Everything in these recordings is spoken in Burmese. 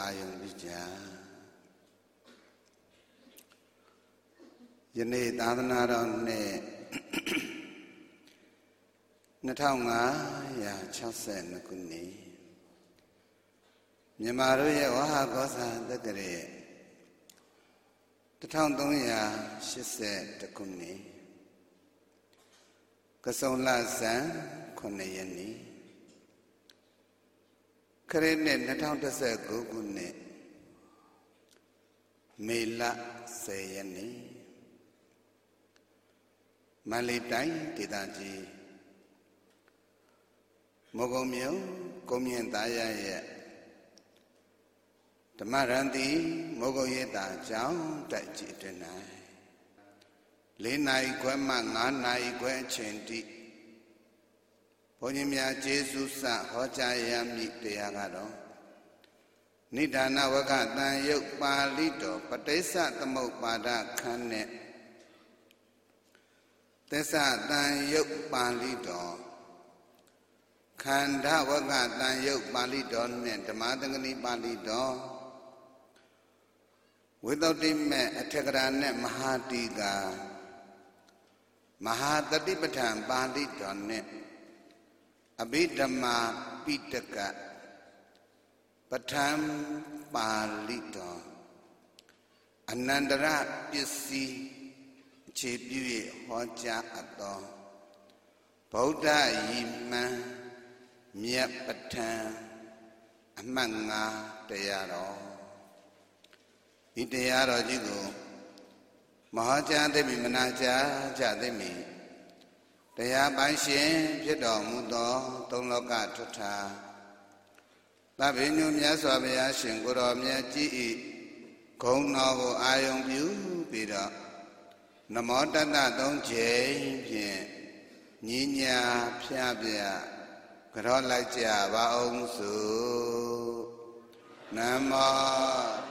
ayun bija. Yene Dadana ne Natonga ya Chase Nakuni Yamaru ya Waha Gosa the Gare the town Donya, she said the Kuni Kasola San Konayani Karene Naton to say Gugune Mela Sayani Malitai Tidaji Mogomio Komian Daya Tamarandi Mogoyeta Jao Daji Denai Linai Guema Nanai Gwen Chendi Ponimia Jesus Hojaya Mitiagado Nidana Wagata Yok Palito Patesa Tamopada Kane Tesa Dan Yok Palito Kanda Wagata Yok Palito and Tamadangani Palito Without him, Ategrane Mahadiga Mahadadipatan Palito Abidama Pitaka Patam Palito Anandara Pisi Chipi Hoja Ato Boda Yima Miapatan Amanga Tayaro Itayaro Jigo Mahaja Devi Manaja Jademi Taya Banshin Pido Mudo Tongloka Tuta Babinu Miaswabia Shinguro Miaji Kongno Ayong View Pido Namodana Don't Jay Ninya Piabia Karolaja Baong Su Namo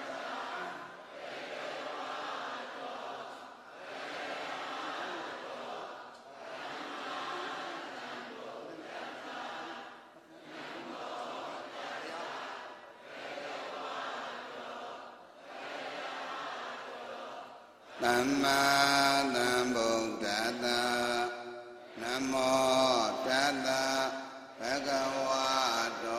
Nama Namo Dada Namo Dada Bhagavato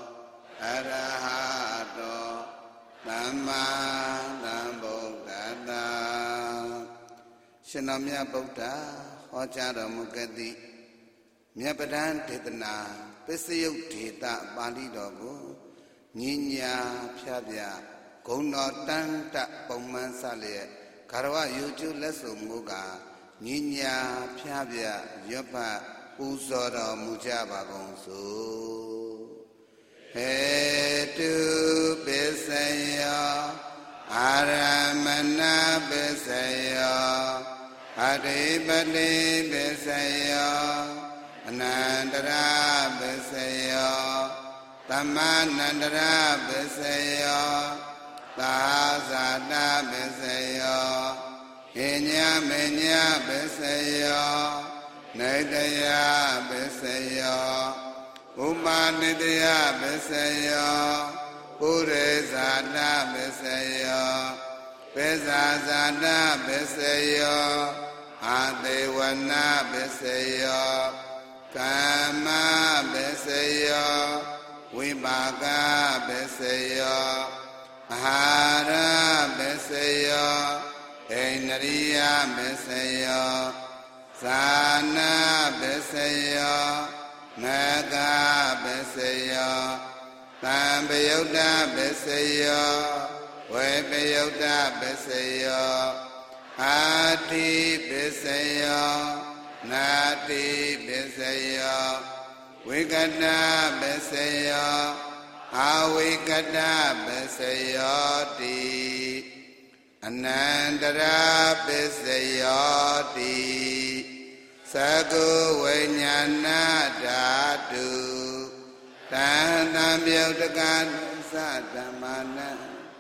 Arahato Nama Namo Dada Shanamya Buddha Hojara Mukati Myapadan Titana Pisayuk Tita Bali Dogo Ninya Pyabya Gono Tanta Poman Salia Karwa Yuju Lesu Muga Ninya Pyabya Yopa Uzora Mujaba Gonsu Hetu Besaya Aramana Besaya Adibali Besaya Anandara Besaya Tamanandara Besaya Tazada Besaya Inya Menya Besaya Nidaya Besaya Umanidaya Besaya Purezada Besaya Pesazada Besaya Adewana Besaya Kama Besaya Vibaga Besaya Ahara Besaya Einariya Besaya Sana Besaya Naga Besaya Tambayuda Besaya Webayuda Besaya Ati Besaya Nati Besaya Wigada Besaya Awikada Besayati Anandara Besayati Sagu Vinyana Dhatu Tanam Yaudakan Sadamana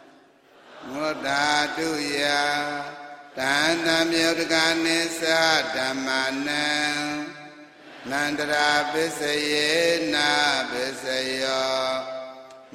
Mudatu Ya Tanam Yaudakan Sadamana Nandara Besayena Besaya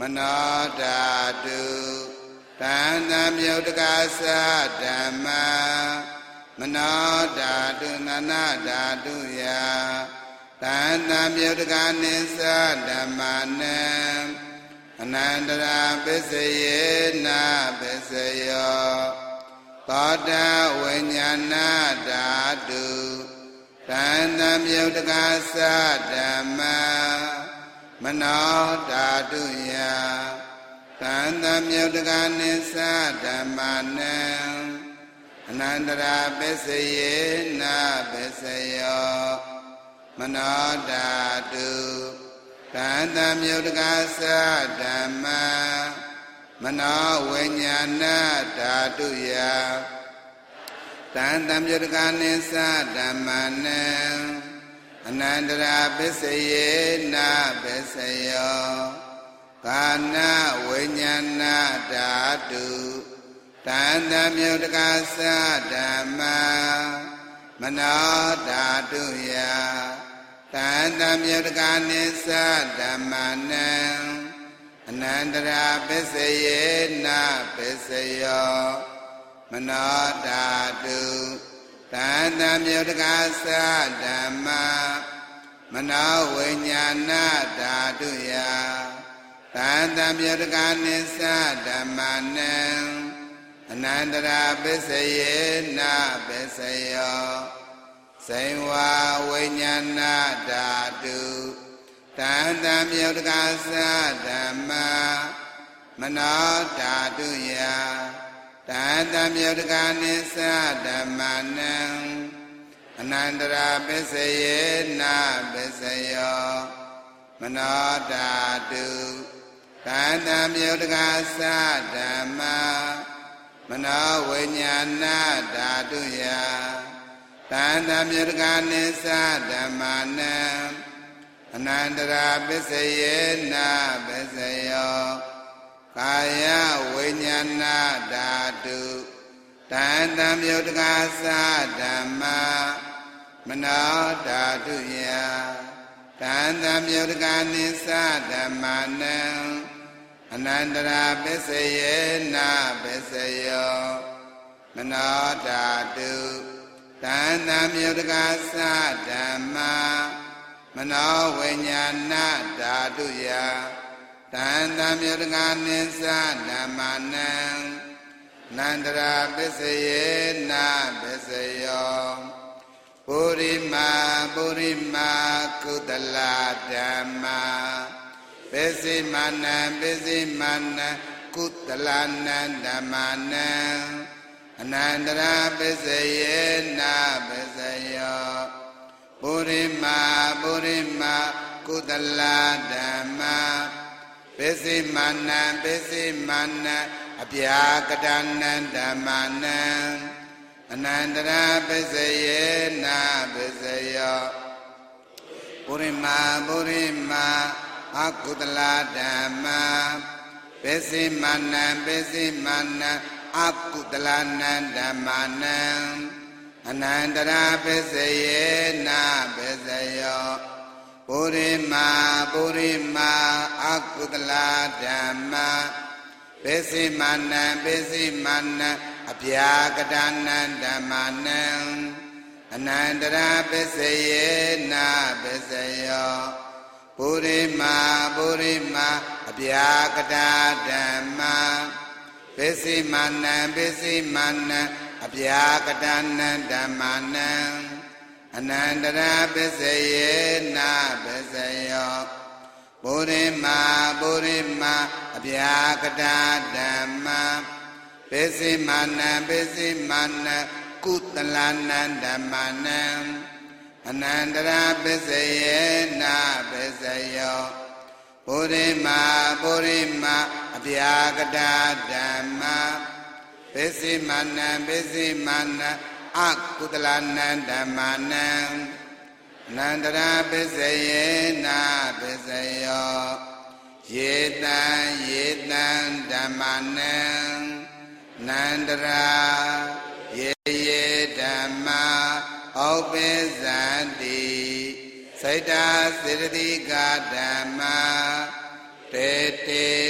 มโนธาตุธาตุโยตกาสะธรรมามโนธาตุนานาธาตุยาธาตุโยตกานิสะธรรมานังอนันตราปิสเยนะปิสโยသောတာဝိညာဏဓာတုသံသမြုတ္တကသဓမ္မမနောဓာတုယသံသမြုတ္တကနိသဓမ္မနံအနန္တရာပစ္စယေနပစ္စယောမနောဓာတုသံသမြုတ္တကသဓမ္မမနောဝိညာဏဓာတုယသံသမြုတ္တကနိသဓမ္မနံအနန္တရာပစ္စယေနပစ္စယောကာနဝိညာဏဓာတုသံသမြုတ္တကသဓမ္မမနောဓာတုယသံသမြုတ္တကနိသဓမ္မနံအနန္တရာပစ္စယေနပစ္စယောမနောဓာတုသံသမြုတ္တကသဓမ္မမနောဝိညာဏဓာတုယသံသမြုတ္တကနိသဓမ္မနံအနန္တရာပစ္စယေနပစ္စယောစိံဝဝိညာဏဓာတုသံသမြုတ္တကသဓမ္မမနောဓာတုယသံသမြုတ္တကနိသဓမ္မနံအနန္တရာပစ္စယေနပစ္စယောမနောဓာတုသံသမြုတ္တကသဓမ္မမနောဝိညာဏဓာတုယသံသမြုတ္တကနိသဓမ္မနံအနန္တရာပစ္စယေနပစ္စယောကာယဝိညာဏဓာတုသံသမြုတ္တကသဓမ္မမနောဓာတုယသံသမြုတ္တကနိသဓမ္မနံအနန္တရာပစ္စယေနပစ္စယောမနောဓာတုသံသမြုတ္တကသဓမ္မမနောဝိညာဏဓာတုယသံသမြုတ္တကနိသဓမ္မနံနန္တရာပစ္စယေနပစ္စယောပုရိမာပုရိမာကုတလဓမ္မာပစ္စည်းမနံပစ္စည်းမနံကုတလနံဓမ္မနံအနန္တရာပစ္စယေနပစ္စယောပုရိမာပုရိမာကုတလဓမ္မာပစ္စည်းမနံပစ္စည်းမနံအပြာကတနံဓမ္မနံအနန္တရာပစ္စယေနပစ္စယောပုရိမာပုရိမာအကုတလဓမ္မာပစ္စည်းမနံပစ္စည်းမနံအကုတလနံဓမ္မနံအနန္တရာပစ္စယေနပစ္စယောပုရိမာပုရိမာအကုတလဓမ္မာပစ္စည်းမနံပစ္စည်းမနံအပြာကတနံဓမ္မနံအနန္တရာပစ္စယေနပစ္စယောပုရိမာပုရိမာအပြာကတဓမ္မာပစ္စည်းမနံပစ္စည်းမနံအပြာကတနံဓမ္မနံအနန္တရာပစ္စယေနပစ္စယောပုရိမာပုရိမာအပြာကတဓမ္မာပစ္စည်းမနံပစ္စည်းမနံကုတလနံဓမ္မနံအနန္တရာပစ္စယေနပစ္စယောပုရိမာပုရိမာအပြာကတဓမ္မာပစ္စည်းမနံပစ္စည်းမနံအကုတလနံဓမ္မနံအနန္တရာပစ္စယေနပစ္စယောယေတံယေတံဓမ္မနံနန္တရာယေယေဓမ္မာဩပိဇန္တိစိတ္တစေတသိကဓမ္မာတေတေ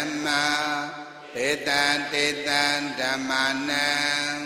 มะเตตังเตตังธัมมานัง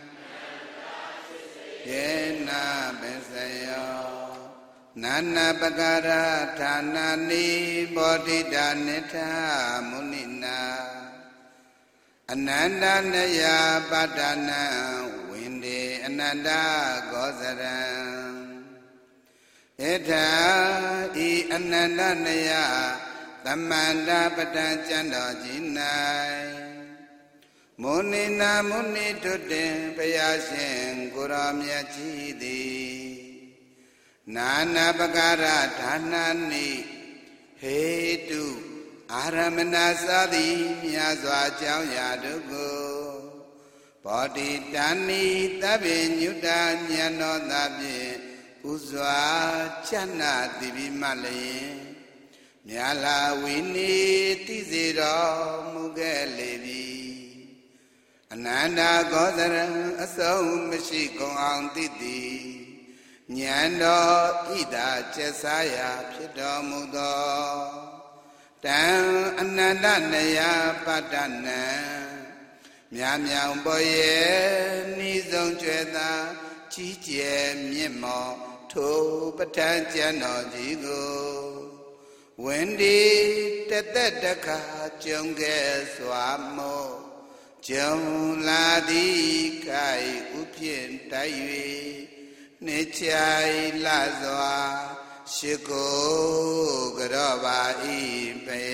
เยนะเปสโยนานาปการะฐานานิโพธิดานิธามุนินาอนันตนยาปัฏฐานังวินเดอนันตโกสรังเอธาอิอนันตนยาသမ္မန္တာပတံကျမ်းတော်ကြီး၌မုနိနာမုနိထွတ်တင်ဘုရားရှင်ကိုရောမြတ်ကြီးသည်နာနာပကာရဌာနာနိဟေတုအာရမဏသာတိမြတ်စွာအကြောင်းအရာတို့ကိုဘောဓိတဏ္ဏိသဗ္ဗညုတဉာဏ်တော်သာဖြင့်ပူဇော်ချမ်းသာတိပိမလျင်မြာလာဝိနိတိစေတော်မူခဲ့လေပြီအနန္တကောသရံအဆုံးမရှိကုန်အောင်သိသည်ဉာဏ်တော်ဣဒာကျက်စားရာဖြစ်တော်မူသောတံအနန္တနယပတ္တနံမြာမြောင်ပေါ်ရဲ့ဤဆုံးကျွဲသာကြီးကျယ်မြင့်မောထိုပဋ္ဌာန်းကျမ်းတော်ကြီးကိုဝန္ဒီတသက်တခါကြုံခဲ့စွာမို့ကြုံလာသည်ခိုင်ဥဖြင့်တိုက်၍နေချိုင်လာစွာရှိကိုကြောပါဤဘု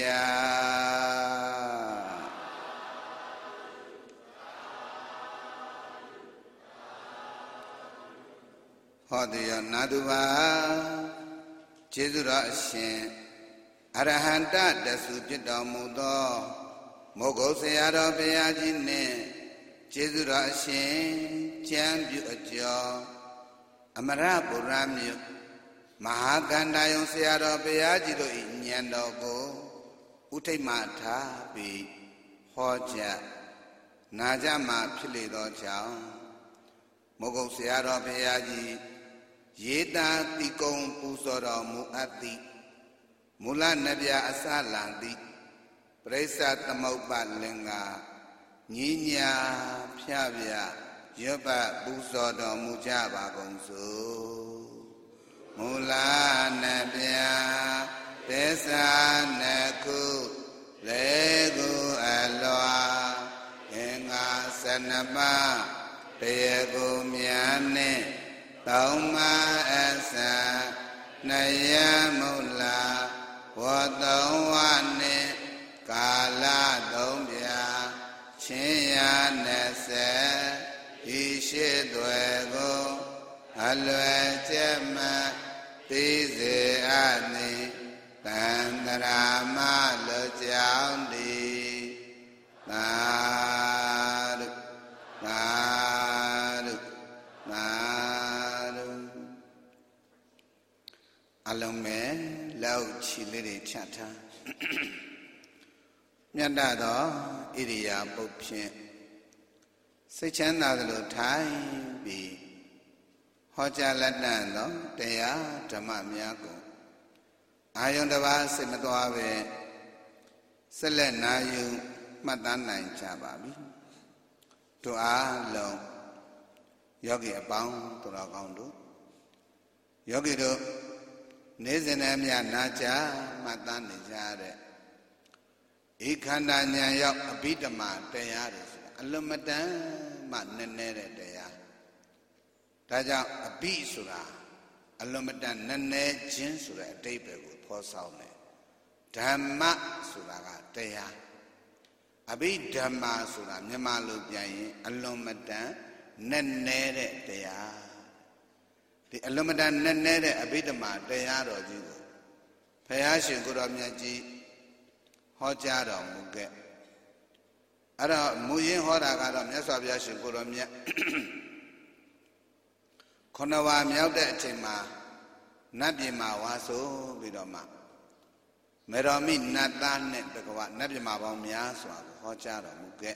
ရားဟောဒီယနာတုပါကျေးဇူးတော်အရှင်အရဟန္တတဆုဖြစ်တော်မူသောမောဂုတ်ဆရာတော်ဘုရားကြီးနှင့်ကျေးဇူးတော်အရှင်ကျမ်းပြုအကျော်အမရပုရမြို့မဟာကန္တာယုံဆရာတော်ဘုရားကြီးတို့၏ဉာဏ်တော်ကိုဥထိတ်မှထားပြီးဟောကြားနာကြမှာဖြစ်လေသောကြောင့်မောဂုတ်ဆရာတော်ဘုရားကြီးရေးတာတိကုံပူဇော်တော်မူအပ်သည်မူလနဗျာအစလံသည်ပရိစ္ဆသမုပ္ပါလင်္ကာညီညာဖြဗျရွတ်ပတ်ပူဇော်တော်မူကြပါကုန်စို့မူလနဗျာသစ္စာနကုလေကုအလွာအင်္ဂါ12ပါးတရားကိုများနှင့်သုံးပါးအစနယမူလာဝတ္တဝနှင့်ကာလသုံးပြချင်းရ20ဤရှိသွဲကိုအလွယ်ကျက်မှသိစေအနိတန္တရာမလောကြောင့်သည်သာဓုသာဓုသာဓုအလုံးမဲ့လောက်ချီလေးတွေချထားမြတ်သောဣရိယာပုတ်ဖြင့်စိတ်ချမ်းသာသလိုထိုင်ပြီးဟောကြားလက်တန်သောတရားဓမ္မများကိုအာယုန်တစ်ပါးစိတ်မသွားပဲဆက်လက်နာယူမှတ်သားနိုင်ကြပါပြီတို့အားလုံးယောဂီအပေါင်းသူတော်ကောင်းတို့ယောဂီတို့နေ့စဉ်နဲ့မြတ်နာကြားမှတ်သားနေကြတဲ့ဧခန္ဓာဉာဏ်ရောက်အဘိဓမ္မာတရားတွေဆိုတာအလွန်မတန်မှနည်းနည်းတဲ့တရားဒါကြောင့်အဘိဆိုတာအလွန်မတန်နည်းနည်းချင်းဆိုတဲ့အဓိပ္ပာယ်ကိုဖော်ဆောင်တယ်ဓမ္မဆိုတာကတရားအဘိဓမ္မာဆိုတာမြန်မာလိုပြန်ရင်အလွန်မတန်နည်းနည်းတဲ့တရားဒီအလွန်မတန်နည်းနည်းတဲ့အဘိဓမ္မာတရားတော်ကြီးကိုဘုရားရှင်ကိုယ်တော်မြတ်ကြီးဟောကြားတော်မူခဲ့အဲ့တော့မူရင်းဟောတာကတော့မြတ်စွာဘုရားရှင်ကိုယ်တော်မြတ်ခုနဝါမြောက်တဲ့အချိန်မှာနတ်ပြည်မှာဝါဆိုပြီးတော့မှမေတော်မိနတ်သားနဲ့တကွာနတ်ပြည်မှာပေါင်းများစွာကိုဟောကြားတော်မူခဲ့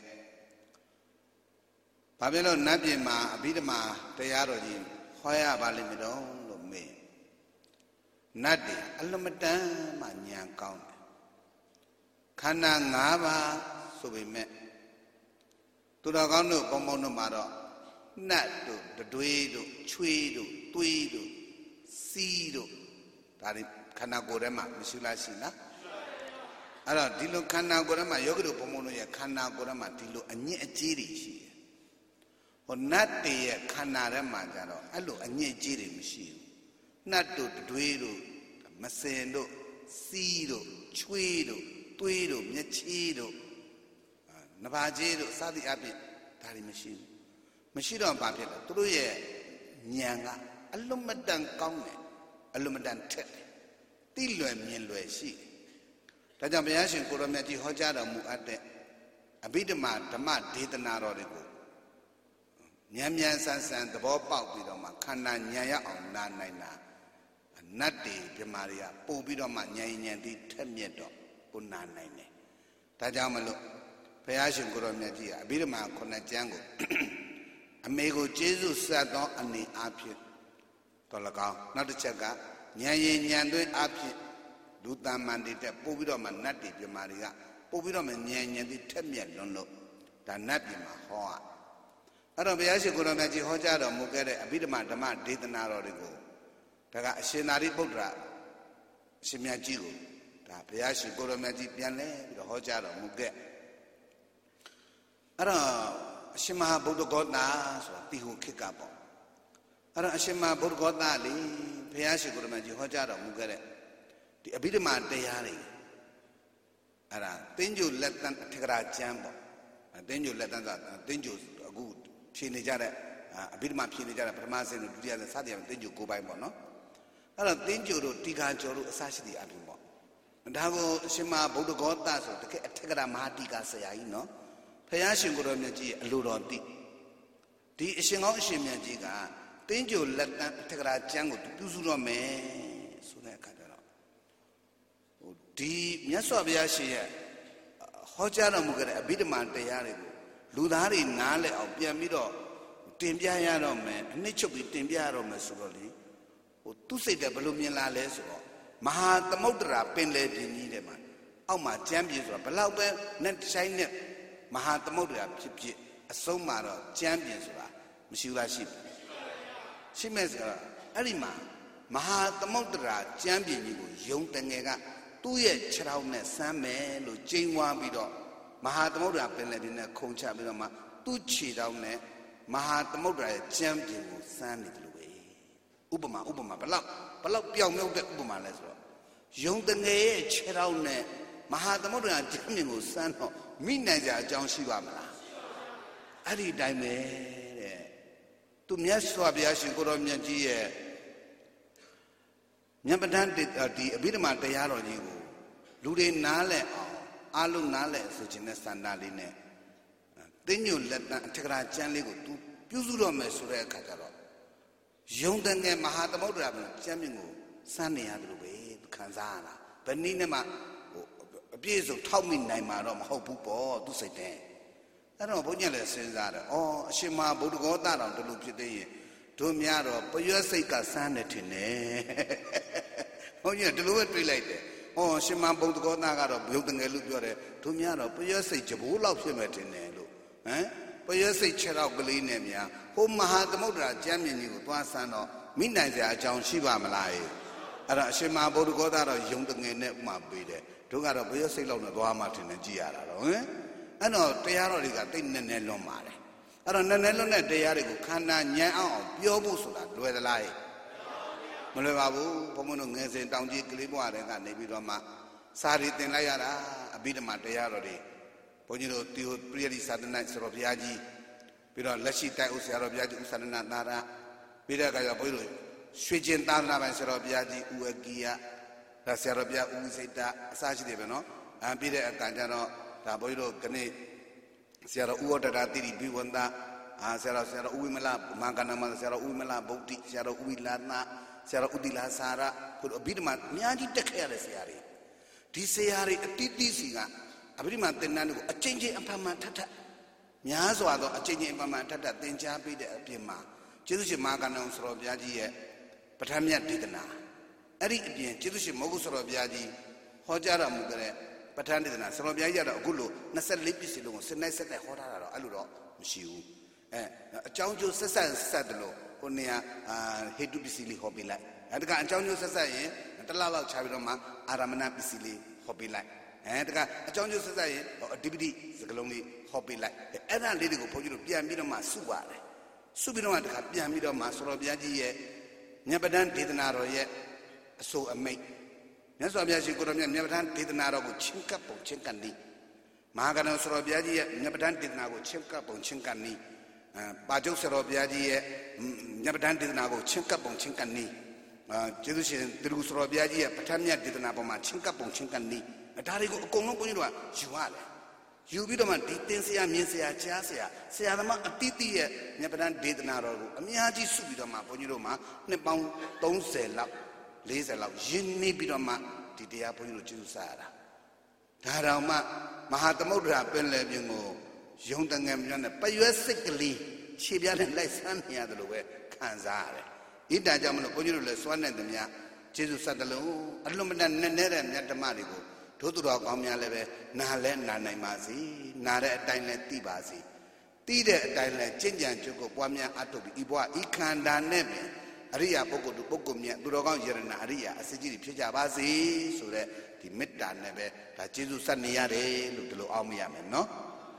ဘာဖြစ်လို့နတ်ပြည်မှာအဘိဓမ္မာတရားတော်ကြီးဟောရပါလိမ့်မလို့မေးနတ်တွေအလွန်မတန်မှဉာဏ်ကောင်းတယ်ခန္ဓာ၅ပါးဆိုပေမဲ့သူတော်ကောင်းတို့ဘုံဘုံတို့မှာတော့နတ်တို့တွေးတို့ချွေးတို့သွေးတို့စီးတို့ဒါတွေခန္ဓာကိုယ်ထဲမှာမရှိလားရှိလားအဲ့တော့ဒီလိုခန္ဓာကိုယ်ထဲမှာယောဂီတို့ဘုံဘုံတို့ရဲ့ခန္ဓာကိုယ်ထဲမှာဒီလိုအညစ်အကြေးတွေရှိတယ်ဟိုနတ်တွေရဲ့ခန္ဓာထဲမှာကြတော့အဲ့လိုအညစ်အကြေးတွေမရှိဘူးနတ်တို့တွေးတို့မစင်တို့စီးတို့ချွေးတို့သွေးတို့မျက်ချီးတို့နဘာကြီးတို့စသည်အပြင်ဒါတွေမရှိဘူးမရှိတော့ဘာဖြစ်လဲသူတို့ရဲ့ဉာဏ်ကအလွန်မတန်ကောင်းတယ်အလွန်မတန်ထက်တယ်သိလွယ်မြင်လွယ်ရှိတယ်ဒါကြောင့်ဘုရားရှင်ကိုရမြတ်ကြီးဟောကြားတော်မူအပ်တဲ့အဘိဓမ္မာဓမ္မဒေသနာတော်တွေကိုဉာဏ်ဉာဏ်ဆန်းဆန်းသဘောပေါက်ပြီးတော့မှခန္ဓာဉာဏ်ရအောင်နားနိုင်တာနတ်တွေပြမာတွေကပို့ပြီးတော့မှဉာဏ်ဉာဏ်ဒီထက်မြက်တော့ကိုနားနိုင်တယ်ဒါကြောင့်မလို့ဘုရားရှင်ကိုရမြတ်ကြီးကအဘိဓမ္မာခုနှစ်ကျမ်းကိုအမေကိုကျေးဇူးဆက်သောအနေအဖြစ်တော်၎င်းနောက်တစ်ချက်ကဉာဏ်ရည်ဉာဏ်သွင်းအဖြစ်လူတန်မန်တွေတက်ပို့ပြီးတော့မှနတ်တွေပြမာတွေကပို့ပြီးတော့မှဉာဏ်ဉာဏ်ဒီထက်မြက်လွန်းလို့ဒါနတ်ပြည်မှာဟောအဲ့တော့ဘုရားရှင်ကိုရမြတ်ကြီးဟောကြားတော်မူခဲ့တဲ့အဘိဓမ္မာဓမ္မဒေသနာတော်တွေကိုဒါကအရှင်သာရိပုတ္တရာအရှင်မြတ်ကြီးကိုဒါဘုရားရှင်ကိုရမြတ်ကြီးပြန်လဲပြီးတော့ဟောကြားတော်မူခဲ့အဲ့တော့အရှင်မဟာဗုဒ္ဓဂေါတဆိုတာတိဟုခေတ်ကပေါ့အဲ့တော့အရှင်မဟာဗုဒ္ဓဂေါတလေဘုရားရှင်ကိုရမြတ်ကြီးဟောကြားတော်မူခဲ့တဲ့ဒီအဘိဓမ္မာတရားတွေအဲ့ဒါတင်းကျိုလက်တန်းအထက်ကရာကျမ်းပေါ့တင်းကျိုလက်တန်းဆိုတာတင်းကျိုအခုဖြေနေကြတဲ့အဘိဓမ္မာဖြေနေကြတဲ့ပထမဆင့်တို့ဒုတိယဆင့်စသည်ဖြင့်တင်းကျို9ပိုင်းပေါ့နော်အဲ့တော့တင်းကျိုတို့တီဃာကျော်တို့အစရှိတဲ့အပြင်ပေါ့ဒါကိုအရှင်မဗုဒ္ဓဂေါတဆိုတကယ်အထက်ကရာမဟာတီဃာဆရာကြီးနော်ဘုရားရှင်ကိုရောမြတ်ကြီးအလိုတော်တိဒီအရှင်ကောင်းအရှင်မြတ်ကြီးကတင်းကျိုလက်တန်းအထက်ကရာကျမ်းကိုပြုစုတော့မယ်ဆိုတဲ့အခါကျတော့ဒီမြတ်စွာဘုရားရှင်ရဲ့ဟောကြားတော်မူခဲ့တဲ့အဘိဓမ္မာတရားတွေကိုလူသားတွေနားလည်အောင်ပြန်ပြီးတော့တင်ပြရတော့မယ်အနှစ်ချုပ်ပြီးတင်ပြရတော့မယ်ဆိုတော့လေသူစိတ်ကဘယ်လိုမြင်လာလဲဆိုတော့မဟာသမုဒ္ဒရာပင်လယ်ပြင်ကြီးထဲမှာအောက်မှာကျမ်းပြေဆိုတာဘလောက်ပဲနဲ့ဆိုင်နဲ့မဟာသမုဒ္ဒရာဖြစ်ဖြစ်အဆုံးမှာတော့ကျမ်းပြင်ဆိုတာမရှိဘူးလားရှိမဲ့ဆိုတော့အဲ့ဒီမှာမဟာသမုဒ္ဒရာကျမ်းပြင်ကြီးကိုယုံတငယ်ကသူ့ရဲ့ခြေထောက်နဲ့စမ်းမယ်လို့ကြိမ်ဝါပြီးတော့မဟာသမုဒ္ဒရာပင်လယ်ပြင်နဲ့ခုန်ချပြီးတော့မှသူ့ခြေထောက်နဲ့မဟာသမုဒ္ဒရာရဲ့ကျမ်းပြင်ကိုစမ်းနေတယ်လို့ပဲဥပမာဘလောက်ပြောင်မြောက်တဲ့ဥပမာလဲဆိုတော့ယုံတငယ်ရဲ့ခြေထောက်နဲ့မဟာသမုဒ္ဒရာကျမ်းပြင်ကိုစမ်းတော့မိနိုင်ကြအကြောင်းရှိပါမလားအဲ့ဒီတိုင်းပဲတဲ့သူမြတ်စွာဘုရားရှင်ကိုရောမြတ်ကြီးရဲ့ဉာဏ်ပဋ္ဌာန်းဒီအဘိဓမ္မာတရားတော်ကြီးကိုလူတွေနားလည်အောင်အားလုံးနားလည်ဆိုခြင်းနဲ့စန္ဒလေးနဲ့တင်းညိုလက်တန်းအထက်ကရာကျမ်းလေးကိုသူပြုစုတော့မယ်ဆိုတဲ့အခါကျတော့ယုံတဲ့ငယ်မဟာသမုဒ္ဒရာပြင်ကျမ်းပြင်ကိုစမ်းနေရတယ်လို့ပဲသူခံစားရတာဘယ်နည်းနဲ့မှအပြည့်စုံထောက်မိနိုင်မှာတော့မဟုတ်ဘူးပေါ့သူစိတ်တဲ့အဲ့တော့ဘုန်းကြီးလည်းစဉ်းစားတယ်ဩအရှင်မဟာဗုဒ္ဓဂေါတတော်တလူဖြစ်သေးရင်တို့များတော့ပရွက်စိတ်ကစမ်းနေတယ်နဲ့ဘုန်းကြီးကဒီလိုပဲတွေးလိုက်တယ်ဩရှင်မဟာဗုဒ္ဓဂေါတကတော့ဘုရားတငယ်လို့ပြောတယ်တို့များတော့ပရွက်စိတ်ကြဘိုးလောက်ဖြစ်မဲ့တင်တယ်လို့ဟမ်ပရွက်စိတ်ခြေထောက်ကလေးနဲ့များဟိုမဟာသမုဒ္ဒရာကျမ်းမြင်ကြီးကိုသွားဆန်းတော့မိနိုင်စရာအကြောင်းရှိပါမလားအဲ့တော့အရှင်မဟာဗုဒ္ဓဂေါတတော့ယုံတငယ်နဲ့ဥမာပေးတယ်တို့ကတော့ပရွက်စိတ်လောက်နဲ့သွားမှတင်တယ်ကြည်ရတာတော့ဟမ်အဲ့တော့တရားတော်တွေကတိတ်နဲ့နဲ့လွန်ပါတယ်အဲ့တော့နဲ့နဲ့လွန်တဲ့တရားတွေကိုခန္ဓာဉာဏ်အောင်ပြောဖို့ဆိုတာလွယ်သလားမလွယ်ပါဘူးဘုန်းဘုန်းတို့ငယ်စဉ်တောင်ကြီးကလေးဘွားတွေကနေပြီးတော့မှစာရီသင်လိုက်ရတာအဘိဓမ္မာတရားတော်တွေဘုန်းကြီးတို့တီဟိုပရိယတိသာသနာ့ဆရာတော်ဘုရားကြီးပြီးတော့လက်ရှိတိုက်ဥဆရာတော်ဘုရားကြီးဥသရဏသာရပြီးတဲ့အခါကျဘုန်းကြီးတို့ရွှေကျင်သာသနာပိုင်ဆရာတော်ဘုရားကြီးဥဝကီယဒါဆရာတော်ဘုရားဥဝိစိတအစရှိတယ်ပဲနော်ပြီးတဲ့အခါကျတော့ဒါဘုန်းကြီးတို့ခဏဆရာတော်ဥဝတ္တရာတိရိဘိဝန္တာဆရာတော်ဥဝိမလမာကနာမဆရာတော်ဥဝိမလဗုဒ္ဓဆရာတော်ဥဝိလာနာဆရာတော်ဥတိလာစာရဘုရားအဘိဓမ္မာအများကြီးတက်ခဲ့ရတဲ့ဆရာတွေဒီဆရာတွေအတိတိစီကအဘိဓမ္မာသင်္นานတွေကိုအကျဉ်းချင်းအဖန်မှန်ထပ်များစွာသောအကျဉ်းချင်းအဖန်မှန်ထပ်သင်ကြားပေးတဲ့အပြင်မှာကျေးဇူးရှင်မာကနာဆရာတော်ဘုရားကြီးရဲ့ပဋ္ဌာန်းမြတ်ဒေသနာအဲ့ဒီအပြင်ကျေးဇူးရှင်မောဂုဆရာတော်ဘုရားကြီးဟောကြားတော်မူတဲ့ Patandana, Salobia, Gulu, Nasa Lipis, Senai said the Hora, Aluro, Mishu. John Joseph Sadlo, Onia, Head to Bisili hobby like. And John Joseph Saye, and the Lala Chaviroma, Aramana Bisili hobby like. And John Joseph Saye, or Dibidi, the lonely hobby like. And I lady go for you to be a Midoma Suare. Subino and Capia Midoma, Solobiaji, Nebadan did an arrow yet, so a mate. That's why she could have never done did an arrow with Chinka or Chinkani. Magano Solobiaji, never done did an arrow Chinka or Chinkani. Bajo Solobiaji, never done did an arrow Chinka or Chinkani. Jerusalem, Drew Solobiaji, Patania did an arrow Chinka or Chinkani. A Tarigo Conopura, Juale. You be the man, Titensia, Mesia, Chasia, Seama, a Titi, never done did an arrow. A Miaji Subidoma, Poniroma, Nepon, don't sell up. Laser love, Jinny Bidoma, Titia Punu Jusara. Tarama, Mahatamodra, Penlevimo, Jungangam, but you are sickly, Chibian and Lysan here the way, Kanzare. Ida Jamano Ponulus, one and the Mia, Jesus Sadalo, Aluminan Nere and Yatamarigo, Totoro Comia Leve, Nalen Nanaimazi, Nare Dinet Tibasi. Tide Dinet, Chinjan Choco, Pamia Atobi, Iboa, Ikanda Nebe. Aria Poco to Pocomia, Durogan Yerena Aria, a Sigi Pijabasi, so that the Middan Neve, that Jesus Saniare, Lutelo Almiamen, no?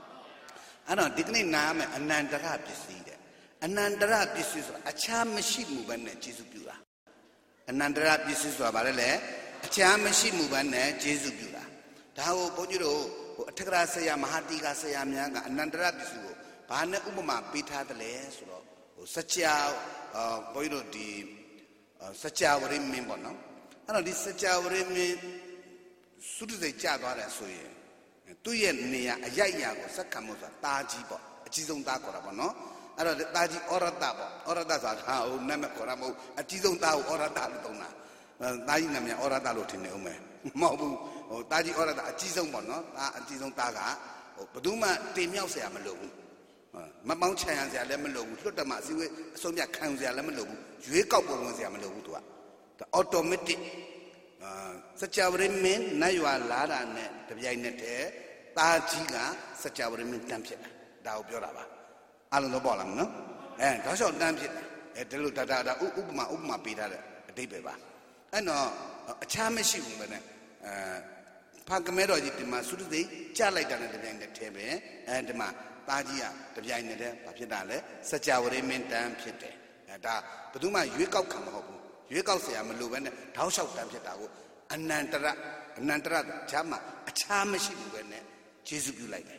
I don't dignity name and Nandara Piside. And Nandara Pisis, a charm machine movement, Jesus Bula. And Nandara Pisis of Barele, a charm machine movement, Jesus Bula. Tao Pojuro, Tagrasaya, Mahatiga Sayamanga, and Nandara Pisu, Pana Umama, Pita the Les, such a boido di such a remember no. I know this such a remember suit the Chagara Soye. 2 years near a Yayago, Sakamosa, Tajibo, a Chizon Takorabano. I know the Taji Oratabo, Orataza, how Namakoramo, a Chizon Tao Oratatona, Nainamia Oratalotineume, Mobu, or Taji Orata, a Chizon Bono, a Chizon Taga, or Paduma, Timiao Samalo. Mamma Chans, a lemon low, Lutamasi, Sonia Kans, a lemon low, you couple was a mellow. The automatic such a remain, now you are Lara and the Vianete, Tajiga, such a remain Tamship, Dao Biorava. Alano Bolam, no? And Tasha Damship, a Telutata, Uma Peter, a Debeba. I know a charming woman. Pagamero, my Sudi, Charlie done at the Vianete, and my. Tajia, the Vianade, Papidale, such our remain damn pite. And Paduma, you go come home. You go say I'm a Luven, Tausha Tamshitao, and Nantara, Chama, a charm machine when Jesus you like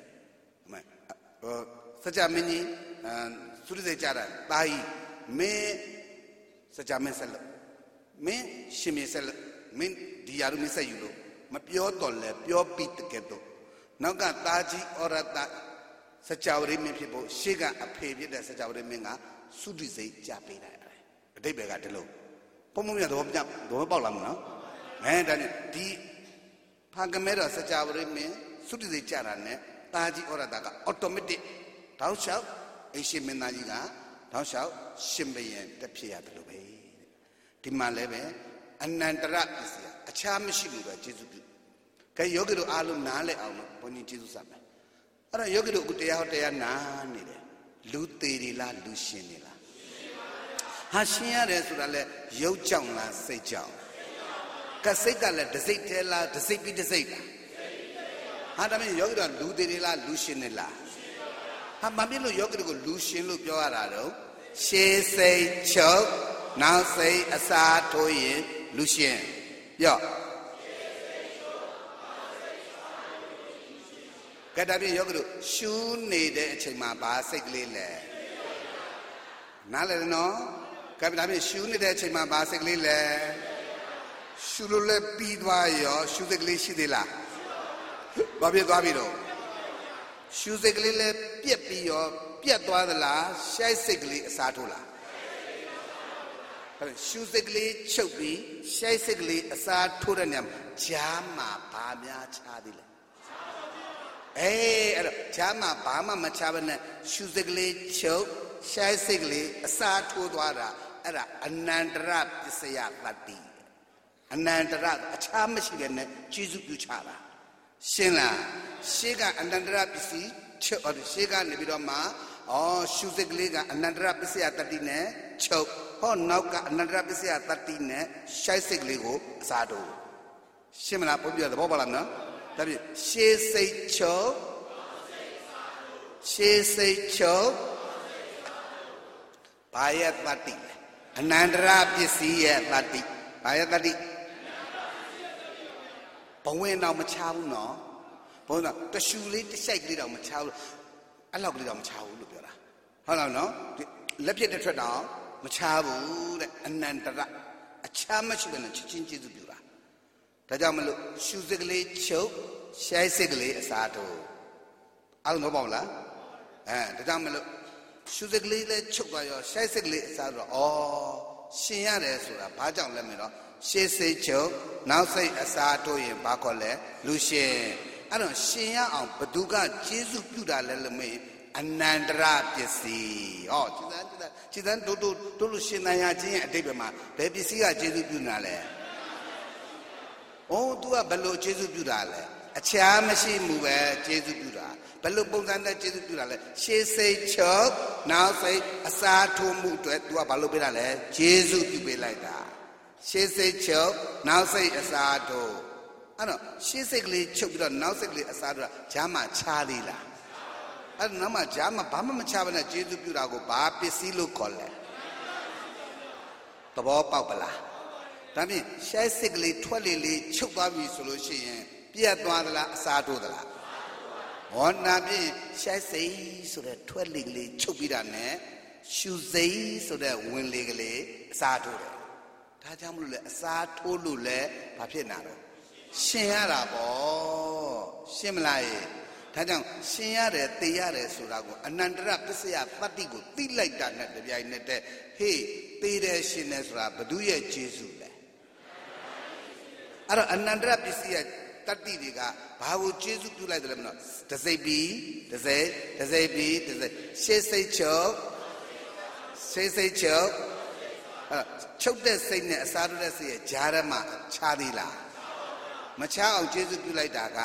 it. Such a many, Sudi Jara, Bai, me such a messel. Me, she may sell, mean the Yarumisa Yulo, my pure dollar, pure beat the ghetto. Now got Taji or at that. Such our people, Shiga a paved as such our menga, Sudise Japina. They begat the low. Pomumia the Bolam, and then the Pagamera such our men, Sudise Charane, Taji or Daga, automatic. Thou shalt a Shimenajiga, thou shalt Shimbayan, the Pia the Lube. Timaleve, and Nantara is a charm machine by Jesus. Kayogo Alum Nale, Pony Jesus. I don't yogi to good out there, none. Luterila, Lucinilla. Hashia Resula, Yo Changla, say Chow. Caseta, let the Zatella, the Sapi the Zeta. Hadame Yoga, Luterila, Lucinilla. Hamamilo Yoga to Lucin Lupiorado. She say Chow, now say Asa Toye, Lucien. Yo. Kadabi Yogu, soon need a chima basically. Nalano, Kabami, soon need a chima basically. Shulule Pidwayo, Shudegli Shidilla. Bobby Gabino. Shuzegli Piepio, Pietwadala, Shaisigli Satula. Shuzegli Chopi, Shaisigli Saturanam, Jama Pamia Chadilla. Eh, Chama, Bama, Machavana, Shuzigli, Choke, Shaisigli, Satu Dwara, Era, Anandra, Pisaya, Lati. Anandra, a Chamashi, Chizu Puchara. ရှင်းလားရှေးကအနန္တရပစ္စည်းချုပ်ရှေးကနေပြီးတော့မှရှုစိတ်ကလေးကအနန္တရပစ္စယတတိနဲ့ချုပ်ဟောနောက်ကအနန္တရပစ္စယတတိနဲ့ရှိုက်စိတ်ကလေးကိုအစားထိုးရှင်းမလားပုံပြသဘောပါလားနော်ဒါဖြင့်ရှေးစိတ်ချုပ်ရှေးစိတ်ချုပ်ဘာရဲ့တတိအနန္တရပစ္စည်းရဲ့တတိဘာရဲ့တတိဘဝင်တော့မချဘူးနော်ဘုန်းတော်တရှူလေးတစ်ဆိုင်ကလေးတော့မချဘူးအဲ့လောက်ကလေးတော့မချဘူးလို့ပြောတာဟုတ်လားနော်လက်ပြတစ်ထွက်တော့မချဘူးတဲ့အနန္တရအချမ်းမရှိတဲ့ချစ်ချင်းကျေးဇူးပြုတာဒါကြောင့်မလို့ရှူစိတ်ကလေးချုပ်ရှိုက်စိတ်ကလေးအစားထိုးအဲ့လိုတော့ပေါ့လားဒါကြောင့်မလို့ရှုစိတ်ကလေးလည်းချုပ်သွားရောရှိုက်စိတ်ကလေးအစားတော့ရှင်ရတယ်ဆိုတာဘာကြောင့်လဲမလို့ရှေးစိတ်ချုပ်နောက်စိတ်အစားထိုးရင်ဘာခေါ်လဲလူရှင်အဲ့တော့ရှင်ရအောင်ဘသူကကျေးဇူးပြုတာလဲလို့မေးအနန္တရပစ္စည်းကြည်စမ်းတို့လူရှင်နိုင်ရခြင်းရဲ့အတိတ်ပဲမှာဘယ်ပစ္စည်းကကျေးဇူးပြုနေတာလဲသူကဘယ်လိုကျေးဇူးပြုတာလဲအခြားမရှိမှုပဲကျေးဇူးပြုတာဘယ်လိုပုံစံနဲ့ကျေးဇူးပြုတာလဲရှေးစိတ်ချုပ်နောက်စိတ်အစားထိုးမှုအတွက် तू ကဘာလုပ်ပေးတာလဲကျေးဇူးပြုပေးလိုက်တာရှေးစိတ်ချုပ်နောက်စိတ်အစားထိုးအဲ့တော့ရှေးစိတ်ကလေးချုပ်ပြီးတော့နောက်စိတ်ကလေးအစားထိုးတာဂျာမချားလေးလားအဲ့တော့နောက်မှဂျာမဘာမှမချဘဲနဲ့ကျေးဇူးပြုတာကိုဘာပစ္စည်းလို့ခေါ်လဲသဘောပေါက်ပလားဒါဖြင့်ရှေးစိတ်ကလေးထွက်လေးချုပ်သွားပြီဆိုလို့ရှိရင်ပြတ်သွားသလားအစားထိုးသလားနာဖြင့်ရှိုက်စိတ်ဆိုတဲ့ထွက်လေကလေးချုပ်ပြီးတာနဲ့ရှူစိတ်ဆိုတဲ့ဝင်လေကလေးအစားထိုးတယ်ဒါကြောင့်မလို့လေအစားထိုးလို့လေဘာဖြစ်နာတော့ရှင်ရတာပေါ့ရှင်းမလားဒါကြောင့်ရှင်ရတယ်သိရတယ်ဆိုတာကိုအနန္တရပစ္စယတတ္တိကိုသိလိုက်တာနဲ့တပြိုင်နက်တည်းဟေးသိတယ်ရှင်တယ်ဆိုတာဘု து ရဲ့ကျေးဇူးလဲအဲ့တော့အနန္တရပစ္စယတတ္တိတွေကဘာကိုကျေးဇူးပြုလိုက်တယ်လဲမလို့တစိတ်ပြီးတစိတ်ပြီးတစိတ်ရှေးစိတ်ချုပ်ချုပ်တဲ့စိတ်နဲ့အစားထိုးတဲ့စိတ်ရဲ့ဂျာရမချားသေးလားမချားအောင်ကျေးဇူးပြုလိုက်တာက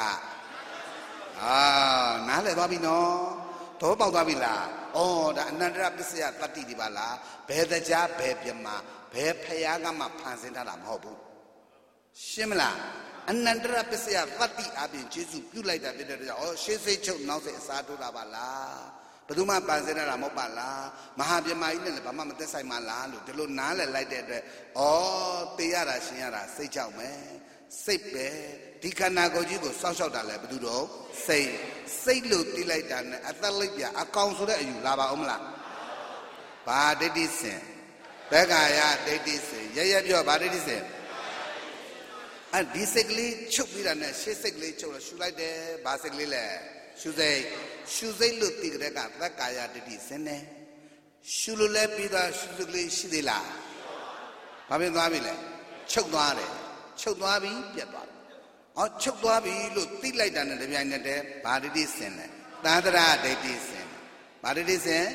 နားလည်သွားပြီနော်တော့ပေါက်သွားပြီလားဒါအနန္တရပစ္စယတတ္တိဒီပါလားဘယ်တရားဘယ်ပြမဘယ်ဖယားကမှဖန်ဆင်းထားတာမဟုတ်ဘူးရှင်းမလားအနန္တရပစ္စယတတ္တိအပြင်ကျေးဇူးပြုလိုက်တာဖြစ်တဲ့ကြောင့်ရှေးစိတ်ချုပ်နောက်စိတ်အစားထိုးတာပါလားဘယ်သူမှပန်ဆင်းတာမဟုတ်ပါလားမဟာပြမကြီးနဲ့လည်းဘာမှမသက်ဆိုင်ပါလားလို့ဒီလိုနားလည်လိုက်တဲ့အတွက်သိရတာရှင်ရတာစိတ်ကြောင့်ပဲစိတ်ပဲဒီခန္ဓာကိုယ်ကြီးကိုစောင့်ရှောက်တာလဲဘယ်သူတော့စိတ်လို့သိလိုက်တာနဲ့အသက်လိုက်ပြအကောင်ဆိုတဲ့အယူလာပါအောင်မလားဘာဒိဋ္ဌိစင်ဘက္ခာယဒိဋ္ဌိစင်ရပြောဘာဒိဋ္ဌိစင်ဒီစိတ်ကလေးချုပ်ပြီးတာနဲ့ရှေးစိတ်ကလေးချုပ်လို့ရှူလိုက်တယ်ဘာစိတ်ကလေးလဲရှူစိတ်လို့သိကြတဲ့ကသက္ကာယဒိဋ္ဌိစင်တယ်ရှူလို့လဲပြီးတော့ရှူစိတ်ကလေးရှိသေးလားဘာဖြစ်သွားပြီလဲချုပ်သွားတယ်ချုပ်သွားပြီပြတ်သွားတယ်ချုပ်သွားပြီလို့သိလိုက်တာနဲ့တပြိုင်နက်တည်းဘာဒိဋ္ဌိစင်လဲသန္တရဒိဋ္ဌိစင်ဘာဒိဋ္ဌိစင်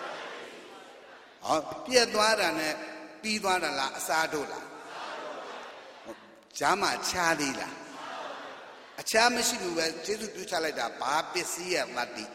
ပြတ်သွားတာနဲ့ပြီးသွားတာလားအစားထိုးလားဂျာမချားသေးလားအခြားမရှိဘူးပဲကျေးဇူးပြုချလိုက်တာဘာပစ္စည်းရဲ့တတ္တိ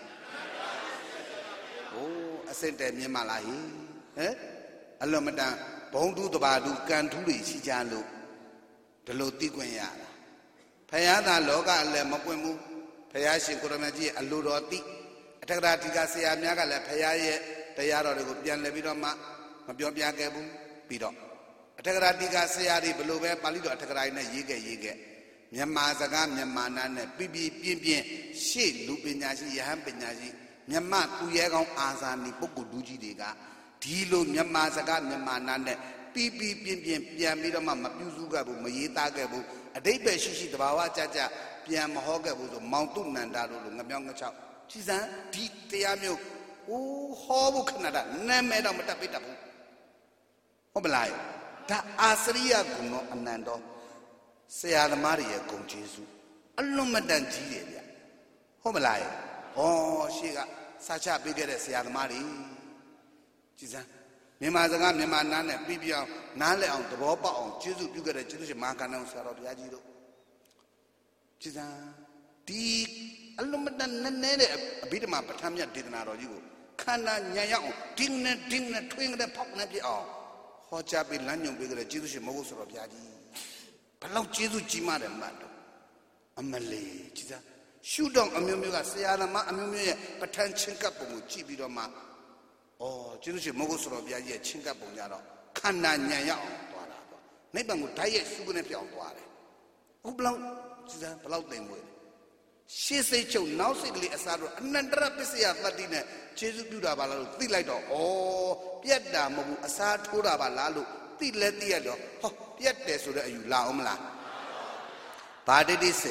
အစင်တယ်မြင်မလားဟင်အလွန်မတန်ဘုံတူတဘာတူကံထူးတွေရှိကြလို့ဒီလိုသိခွင့်ရတာဖယားသာလောကအလည်းမပွင့်ဘူးဖယားရှင်ကိုရမကြီးအလိုတော်သိအထက်ကရာဒီကဆရာများကလည်းဖယားရဲ့တရားတော်တွေကိုပြန်လည်ပြီးတော့မှမပြောပြခဲ့ဘူးပြီးတော့အထက်ကရာတိကဆရာတွေဘလို့ပဲပါဠိတော်အထက်ကရာနဲ့ရေးခဲ့မြန်မာစကားမြန်မာနာနဲ့ပြပြင်းရှေ့လူပညာရှိယဟန်ပညာရှိမြန်မာသူရဲကောင်းအာဇာနည်ပုဂ္ဂိုလ်လူကြီးတွေကဒီလိုမြန်မာစကားမြန်မာနာနဲ့ပြပြင်းပြန်ပြီးတော့မှမပြုစုခဲ့ဘူးမရေးသားခဲ့ဘူးအတိတ်ပဲရှိတဘာဝကြပြန်မဟောခဲ့ဘူးဆိုမောင်တုနန္ဒာတို့လိုငမြောင်းငချောက်ကြည်စမ်းဒီတရားမျိုးဟောဖို့ခဏတာနာမည်တော့မတတ်ပိတတ်ဘူးဟုတ်မလားဒါအာစရိယဂုဏ်တော်အနန္တောဆရာသမားတွေရဲ့ဂုဏ်ကျေးဇူးအလွန်မတန်ကြီးတယ်ဗျဟုတ်မလားရှေ့ကစာချပေးခဲ့တဲ့ဆရာသမားတွေကြည်စမ်းမြန်မာစကားမြန်မာနားနဲ့ပြီးပြောင်းနားလည်အောင်သဘောပေါက်အောင်ကျေးဇူးပြုခဲ့တဲ့ကျေးဇူးရှင်မဟာကန္နဆရာတော်ဘုရားကြီးတို့ကြည်စမ်း Di aluminum a bit of my Patamia did not or you. Kana Nyayao, dinner, twing the pop nappy all. Hochabi Lanyon with the Jewish Moses of Yadi. Palau Jesu Jima and Mando. A Malay, Chisa. Shoot on a Mumuga, Sayama, a Mumia, Patan Chinkapu, Chibidoma. Oh, Jewish Moses of Yadi, Chinkapu Yaro. Kana Nyayao. Neighbor would tie it soon if you're water. Who belong to the Palau them with? She said, now sickly as I don't Pisia Latina, Jesu Buddha Balalu, the light of oh, Pieta Mobu, Asad Tura Balalu, the let the other, oh, Pieta so that you laumla. Pardon this,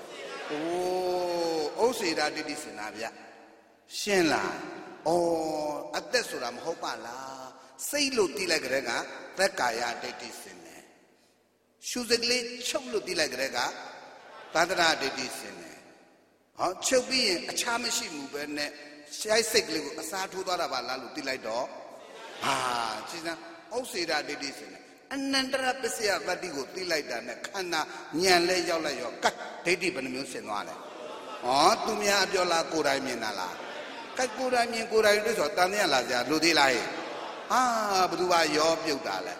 oh, say that it is in Avia. Shenla, oh, at this one, Hopala, say Luti like Rega, that Kaya did this in there. Shuzegli, Choluti like Rega, Padra did this in there. Chobi, a chamashi movement, Shai Sigli, a Satu Daravala, Delight door. Ah, China, oh, say that it is in it. And Nandra Pesia Vadigo, Delight and Kana, Nyan Lay Yola, cut, they deep in the music on it. Oh, to me, Abiola, Kura Minala. Kakura Min Kura, or Daniela, Ludilai. Ah, but do I your Bildale?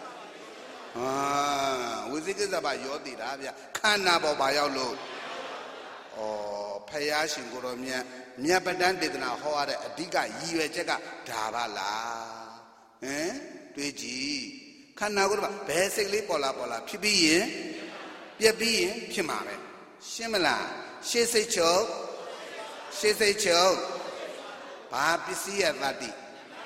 Ah, with it about your Diravia, Kana Bobayalo. Oh, Payashin Goromia, Miapadan did not hold a diga, you a jagga, Davala. Eh? Twiji. Kanagura, basically Pola, Pibi, Yabi, Chimare. Shimala, she say choke, Papi at Vati.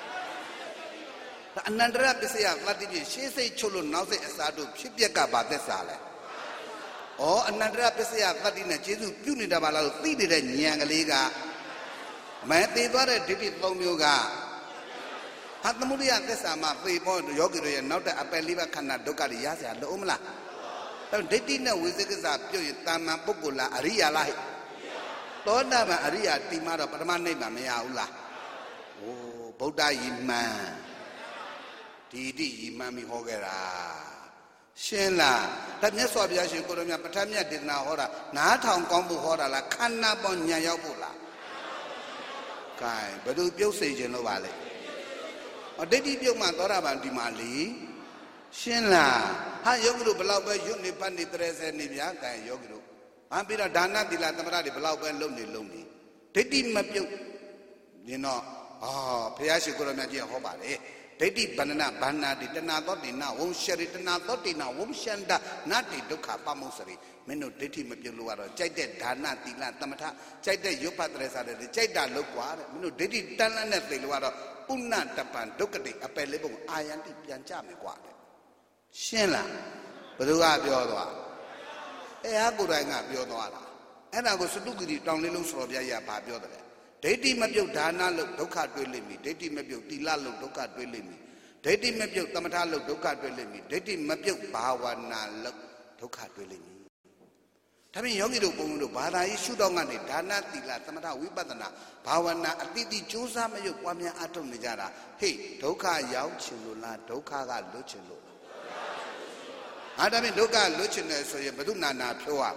Another Pisia Vati, she say Cholo now say Asadu, Chipiaka Batesale. Oh, another Pesia Fatina Jesu, Punidabala, feeded a Nyangaliga. Man, they got a did it from yoga. Hatamuria, this ama, 3 more yogi, and not a Apeliva Kanadoka Yasa, the Umla. They didn't know with it is a pure Tama Pugula, Aria Lai. Lord Dama Aria, Timara, Paramane, Mameaula. Oh, Boda Yima. Didi, Mami Hogera. Shenla, that Miss Wabiashi Kurumia Patamia did now order, not Hong Kong Hora, la Kana Bonya Yabula. Kai, but do you say in Valley? Or did you my Doraban Dimali? Shenla, how you group allow by Unipandi Tres and Nibiaka and Yogru. Ambira Dana di la Tamara below by lonely. Did he map you know, oh, Piashi Kurumia Hobare. Teddy banana banana did not now, won't share it now, won't shanda, not the Duka Pamusari. Menu Teddy Mapuara, Jade Dana, Tila Tamata, Jade Yopatresa, the Jada Loquara, Menu Teddy Dana Netluara, Puna Tapan, Ducati, a pelebo, I and Pianchame Quade. Shela, Badua Biodua. Aguranga Biodua. And I was to look at it down little Slovia Pabiodre. Daddy Mabio Dana look Doka dwelling me, Daddy Mabio Tila look Doka dwelling me, Daddy Mabio Tamata look Doka dwelling me, Daddy Mabio Bawana look Doka dwelling me. Tami Yogi do Bondo, Bada issued on it, Dana Tila, Tamata, Wibadana, Bawana, Atiti Josa Mayo Kwamia Atom Nijara, hey, Doka Yao Chilula, Doka Luchilo. Adami Doka Luchino, so you Baduna Pua.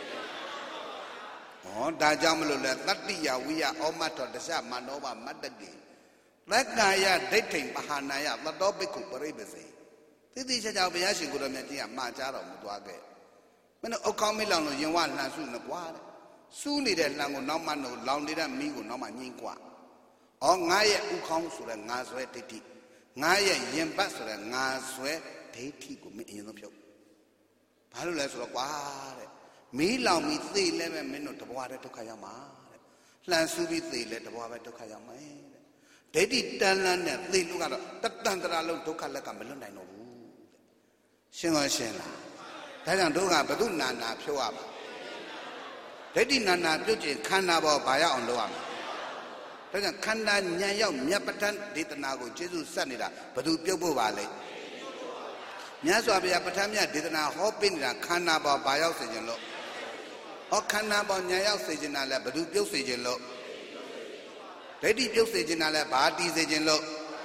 Oh, Dajamulu, Latia, we are Omato, the Sha Manova Madadi. Like Naya dating Bahanaya, the Dobiku Paribasi. This is a Javiashi Guramatia, Majaro Mutuage. When Okamilano, you want Nasun of water. Soon it is Lango Nomano, Lounded and Migo Noma Ninkwa. Oh, Naya Ukomsur and Nazwe Titi. Naya Yembasur and Nazwe Titi go me in the pure. Palulas of water. Me lao me 11 minutes of water to Kayama. Lansubi 3 let water to Kayama. They did Dalan and they look at that Dandalo to Kalakamelon. I know. Shingo Shena. Tajan Doga Badunana Pua. They did Nana Duji Kanabo Baya on Loam. Tajan Kanda Nyayam Nyapatan did the Nago Jesus Sanida, Badu Piobo Valley. Nyaswabia Patamia did not hop in the Kanaba Bayao Sajalo. O Kanaba Nyayao Sajinala, Badu Pio Sajalo. Ready Pio Sajinala, Badi Sajalo.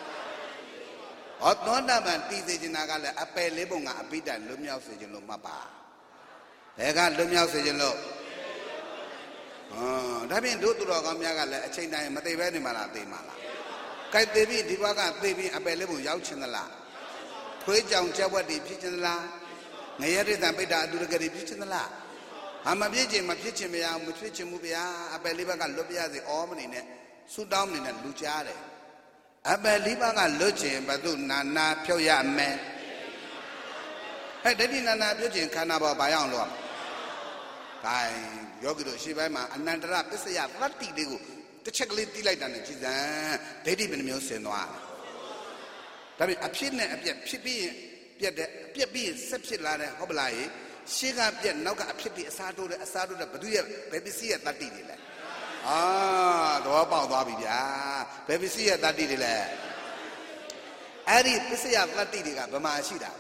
O Tondaman T Sajinagala, Ape Lebonga, Abida, Lumia Sajalo Mapa. They got Lumia Sajalo. ဒါဖြင့်တို့သူတော်ကောင်းများကလည်းအချိန်တိုင်းမသိပဲနေမှာလားသိမှာလားကြိုက်သေးပြီဒီဘက်ကသိပြီအပယ်လေးပုံရောက်ချင်သလားခွေးကြောင်ကြက်ဝက်တွေဖြစ်ချင်သလားငရဲတိတံပိဋ္ဌာအတူတကယ်ဖြစ်ချင်သလားမဖြစ်ချင်မဖြစ်ချင်မရမဖြစ်ချင်ဘူးဗျာအပယ်လေးဘက်ကလွတ်ပြရစေဩမနေနဲ့ဆူတောင်းမနေနဲ့လူကြားတယ်အပယ်လေးဘက်ကလွတ်ချင်ဘသူနာနာဖြုတ်ရမယ်ဒိဋ္ဌိနာနာပြုတ်ချင်ခန္ဓာပေါ်ဘာရအောင်လို့ဂိုင်းယောဂီတို့ရှေ့ပိုင်းမှာအနန္တရပစ္စယသတ္တိလေးကိုတစ်ချက်ကလေးတီးလိုက်တာနဲ့ကြည်စံဒိဋ္ဌိဘယ်နှမျိုးဆင်သွားဒါပေမဲ့အဖြစ်နဲ့အပြက်ဖြစ်ပြီးရင်ပြက်တဲ့အပြက်ပြီးရင်ဆက်ဖြစ်လာတယ်ဟုတ်ပလားရေရှေ့ကပြက်နောက်ကအဖြစ်ပြီးအစားတိုးတယ်ဘသူရဲ့ဘယ်ပစ္စည်းရဲ့သတ္တိတွေလဲသဘောပေါက်သွားပြီဗျာဘယ်ပစ္စည်းရဲ့သတ္တိတွေလဲအဲ့ဒီပစ္စယသတ္တိတွေကဘယ်မှာရှိတာ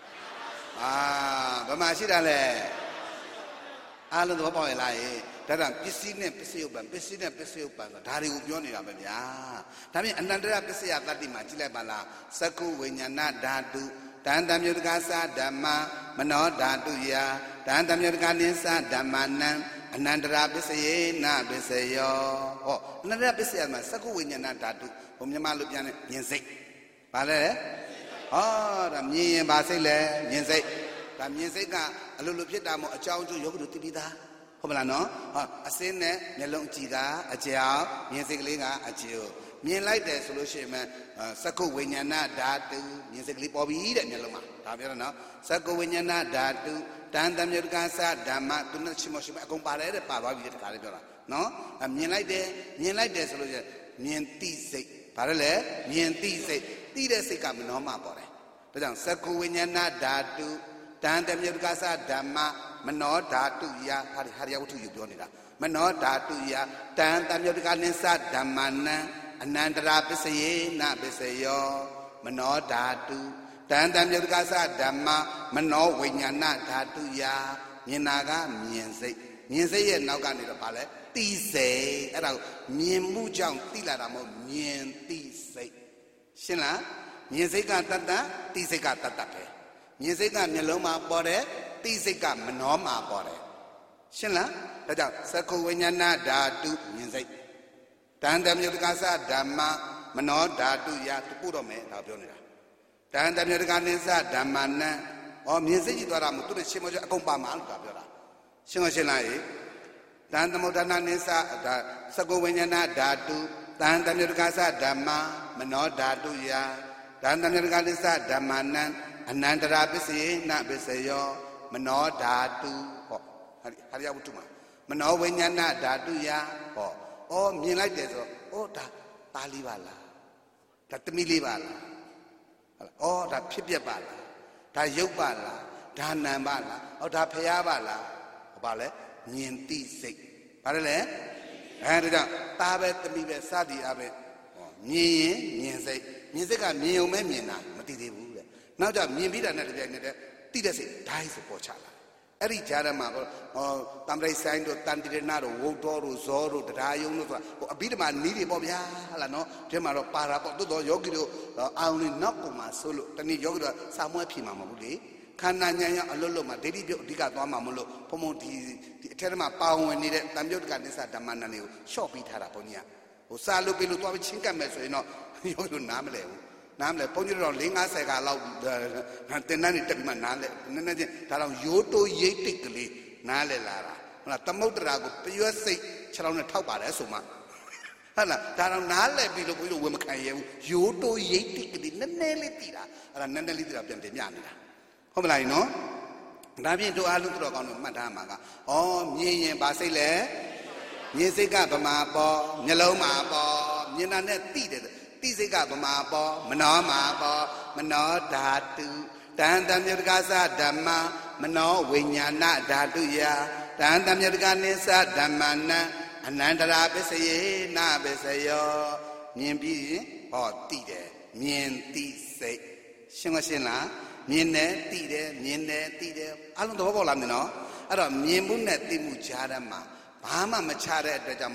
ဘယ်မှာရှိတာလဲအားလုံးသဘောပေါက်ရလားဒါကပစ္စည်းနဲ့ပစ္စယုပ္ပံပစ္စည်းနဲ့ပစ္စယုပ္ပံဆိုတာဒါတွေကိုပြောနေတာပဲဗျာဒါပြင်အနန္တရပစ္စယသတ္တိမှာကြည့်လိုက်ပါလားသက္ကုဝိညာဏဓာတုတန်တမြုတ္တကသဓမ္မမနောဓာတုယတန်တမြုတ္တကနိသဓမ္မနံအနန္တရာပစ္စယေနပစ္စယောအနန္တရာပစ္စယမှာသက္ကုဝိညာဏဓာတုဘုံမြမလို့ပြန်တယ်မြင်စိတ်ဘာလဲဒါမြင်ရင်ဘာစိတ်လဲမြင်စိတ်ဒါမြင်စိတ်ကအလိုလိုဖြစ်တာမို့အကြောင်းကျိုးယောဂီတို့သိပြီးသားဟုတ်မလားနော်အစင်းနဲ့မျက်လုံးကြည့်ကအကြောင်းမြင်စိတ်ကလေးကအကျိုးမြင်လိုက်တယ်ဆိုလို့ရှိရင်သက္ကုဝိညာဏဓာတုမြင်စိတ်ကလေးပေါ်ပြီတဲ့မျက်လုံးမှာဒါပြောတော့နော်သက္ကုဝိညာဏဓာတုတန်တမြုတ္တကသဓမ္မသူနဲ့ရှိမရှိအကုန်ပါတယ်တဲ့ပါသွားပြီတဲ့ဒါလေးပြောတာနော်မြင်လိုက်တယ်ဆိုလို့ရှိရင်မြင်သိစိတ်ဘာလဲလဲမြင်သိစိတ်သိတဲ့စိတ်ကမနောမှာပေါ်တယ်ဒါကြောင့်သက္ကုဝိညာဏဓာတုတန်တမြုတ္တကသဓမ္မမနောဓာတုယဟာရဝတ္ထုယူပြောနေတာမနောဓာတုယတန်တမြုတ္တကနိသဓမ္မနံအနန္တရာပစ္စယေနပစ္စယောမနောဓာတုတန်တမြုတ္တကသဓမ္မမနောဝိညာဏဓာတုယမြင်တာကမြင်စိတ်ရဲ့နောက်ကနေတော့ဗာလဲသိစိတ်အဲ့ဒါကိုမြင်မှုကြောင့်သိလာတာမဟုတ်မြင်သိစိတ်ရှင်းလားမြင်စိတ်ကတတ္တသိစိတ်ကတတ္တပဲမြင်စိတ်ကမျက်လုံးမှာပေါ်တယ်သိစိတ်ကမနောမှာပေါ်တယ်ရှင်းလားဒါကြောင့်သက္ကုဝိညာဏဓာတုမြင်စိတ်တန်တမြုတ္တကသဓမ္မမနောဓာတုယတပုတော့မယ်ဒါပြောနေတာတန်တမြုတ္တကနိသဓမ္မနံမြင်စိတ်ကြည့်သွားတာမဟုတ်သူနဲ့ရှင်းမပြောအကုန်ပါမှာလို့ဒါပြောတာရှင်းလားတန်သမုဒ္ဒနာနိသဒါသက္ကုဝိညာဏဓာတုတန်တမြုတ္တကသဓမ္မမနောဓာတုယတန်တမြုတ္တကနိသဓမ္မနံအနန္တရာပစ္စယေနပစ္စယောမနောဓာတုဟာရဝတ္ထုမှာမနောဝိညာဏဓာတုယမြင်လိုက်တယ်ဆိုတော့ဒါပါဠိပါလားဒါတမိလေးပါလားဒါဖြစ်ပြက်ပါလားဒါရုပ်ပါလားဒါနာမ်ပါလားဒါဖျားပါလားဘာလဲမြင်သိစိတ်ဘာလဲဒါကြောင့်သားပဲတမိပဲစသည်အပဲမြင်ရင်မြင်စိတ်ကမြင်ုံပဲမြင်တာမသိသေးဘူးတဲ့နောက်ကြမြင်ပြီးတာနဲ့တပြိုင်နက်တည်းသိတဲ့စိတ်ဓာတ်ဆိုပေါ်ချလာအဲ့ဒီကြားထဲမှာတံပရိဆိုင်တို့တန်တိရဏတို့ဝုတ်တော်တို့ဇောတို့တရားယုံတို့ဆိုတာအဘိဓမ္မာနီးတွေပေါ့ဗျာဟလာနော်ဒီမှာတော့ပါတာပေါ့တိုးတော့ယောဂီတို့အာရုံနဲ့နောက်ပုံမှာဆိုလို့တနည်းယောဂီတို့စာမွဲဖြေမှာမဟုတ်ဘူးလေခန္ဓာဉာဏ်ရအလွတ်လွတ်မှာဒိဋ္ဌိပြုတ်အဓိကသွားမှာမလို့ဘုံဘုံဒီအထက်ထဲမှာပါဝင်နေတဲ့တံမြုတ်ကနိစ္စဓမ္မနံတွေကိုရှော့ပြီးထားတာဘုန်းကြီးကစာလို့ပြီးလို့သွားပြီးချင်းကပ်မယ်ဆိုရင်တော့ယောဂီတို့နားမလဲဘူးနားမလဲဘုန်းကြီးတို့4-50ခါလောက်တင်တန်းနေတက်ပြီးမှနားလဲနည်းနည်းချင်းဒါတော့ရိုးတိုးရိတ်တိတ်ကလေးနားလဲလာတာဟုတ်လားသမုဒ္ဒရာကိုပရွက်စိတ်ခြေထောက်နဲ့ထောက်ပါတယ်ဆိုမှဟုတ်လားဒါတော့နားလဲပြီးလို့ဘုန်းကြီးတို့ဝင်မခံရဘူးရိုးတိုးရိတ်တိတ်ကလေးနည်းနည်းလေးတည်တာအဲ့ဒါနည်းနည်းလေးတည်တာပြန်တင်ပြနေတာဟုတ်မလားနော်ဒါဖြင့်တို့အားလုံးတော်ကောင်းတို့မှတ်ထားမှာကမြင်ရင်ဗာစိတ်လဲမြင်စိတ်ကဗမာပေါ်မျက်လုံးမှာပေါ်မြင်တာနဲ့သိတယ်သိစိတ်ကဗမာပေါ်မနောမှာပေါ်မနောဓာတုတန်တမြုတ္တကသဓမ္မမနောဝိညာဏဓာတုယတန်တမြုတ္တကနိသဓမ္မနံအနန္တရာပစ္စယေနပစ္စယောမြင်ပြီးရင်သိတယ်မြင်သိစိတ်ရှင်းလားမြင်တယ်သိတယ်မြင်တယ်သိတယ်အလုံးသဘောပေါက်လားမင်းနော်အဲ့တော့မြင်မှုနဲ့သိမှုကြားထဲမှာဘာမှမချတဲ့အတွက်ကြောင့်မလို့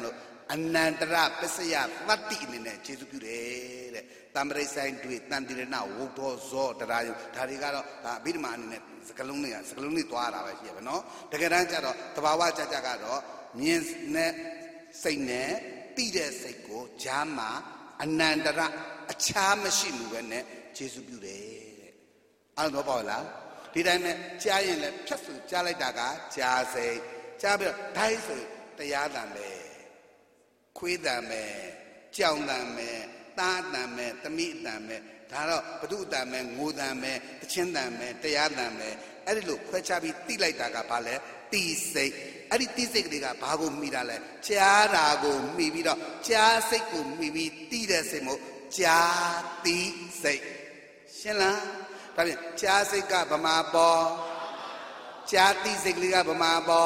Anandra Pesaya Vati in Jesu Pure, Tamre Saint Dui, Tandirina, Woto Zo, Tarayo, Tarigaro, Birman, Scaluni Tuara, no? The Garanjaro, Tabawa Jagaro, means ne say ne, Tide Seco, Jama, Anandra, a charm machine when Jesu Pure. Alnobola, did I make giant just Jaladaga, Jase, Jabber, Taiso, the Yadame. Quidame, Joundame, Tadame, the meatdame, Taro, Padudame, Mudame, the Chindame, the Yadame, Edilu, Quachabi, Tilaitaga Pale, Tise, Editisega, Pago Mirale, Chiarago, Mibida, Chiaseco, Mibi, Tidesimo, Chia say. Shilla, Chiaseka Bamabo, Chiati Segliga Bamabo,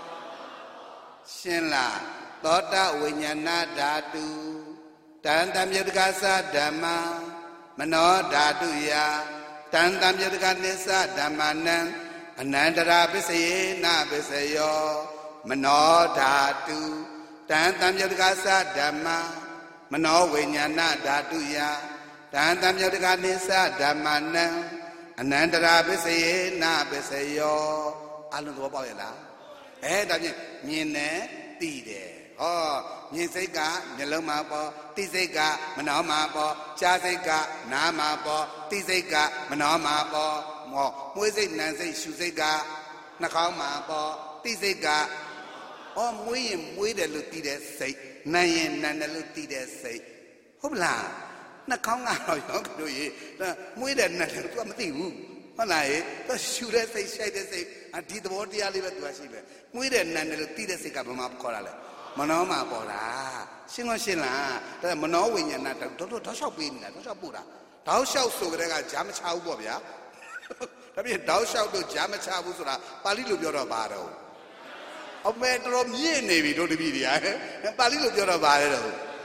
Shilla. Tota Winyana Dadu, Tantam Yadgasa Dama, Mano Dadu Ya, Tantam Yadganesa Damanan, Anandara Bisaye Na Bisayo, Mano Dadu, Tantam Yadgasa Dama, Mano Winyana Dadu Ya, Tantam Yadganesa Damanan, Anandara Bisaye Na Bisayo, Alan Waboyla, Mine, Tide. Oh, Nisega, Nelomabo, Tisega, Manomabo, Chazega, Namabo, Tisega, Manomabo, Mo, Muzi Nancy, Shuzega, Nakamabo, Tisega. Oh, we the Lutide say, Nayan Nana Lutide say, Hubla, Nakanga, do ye, we the Nana Wu. Malay, the shooter say, Shade say, and did the word the Aliva to Asiba. We the Nana Lutide say, Kabama Corale. Manoma Bora, Singosilla, the Manowing and not a Tosha Win, Tosha Buddha. Thou shalt so rega Jamacha Bobia. Thou shalt do Jamacha Busura, Palilu Yorobaro. Of Metro Navy, don't be and Palilu Yorobaro.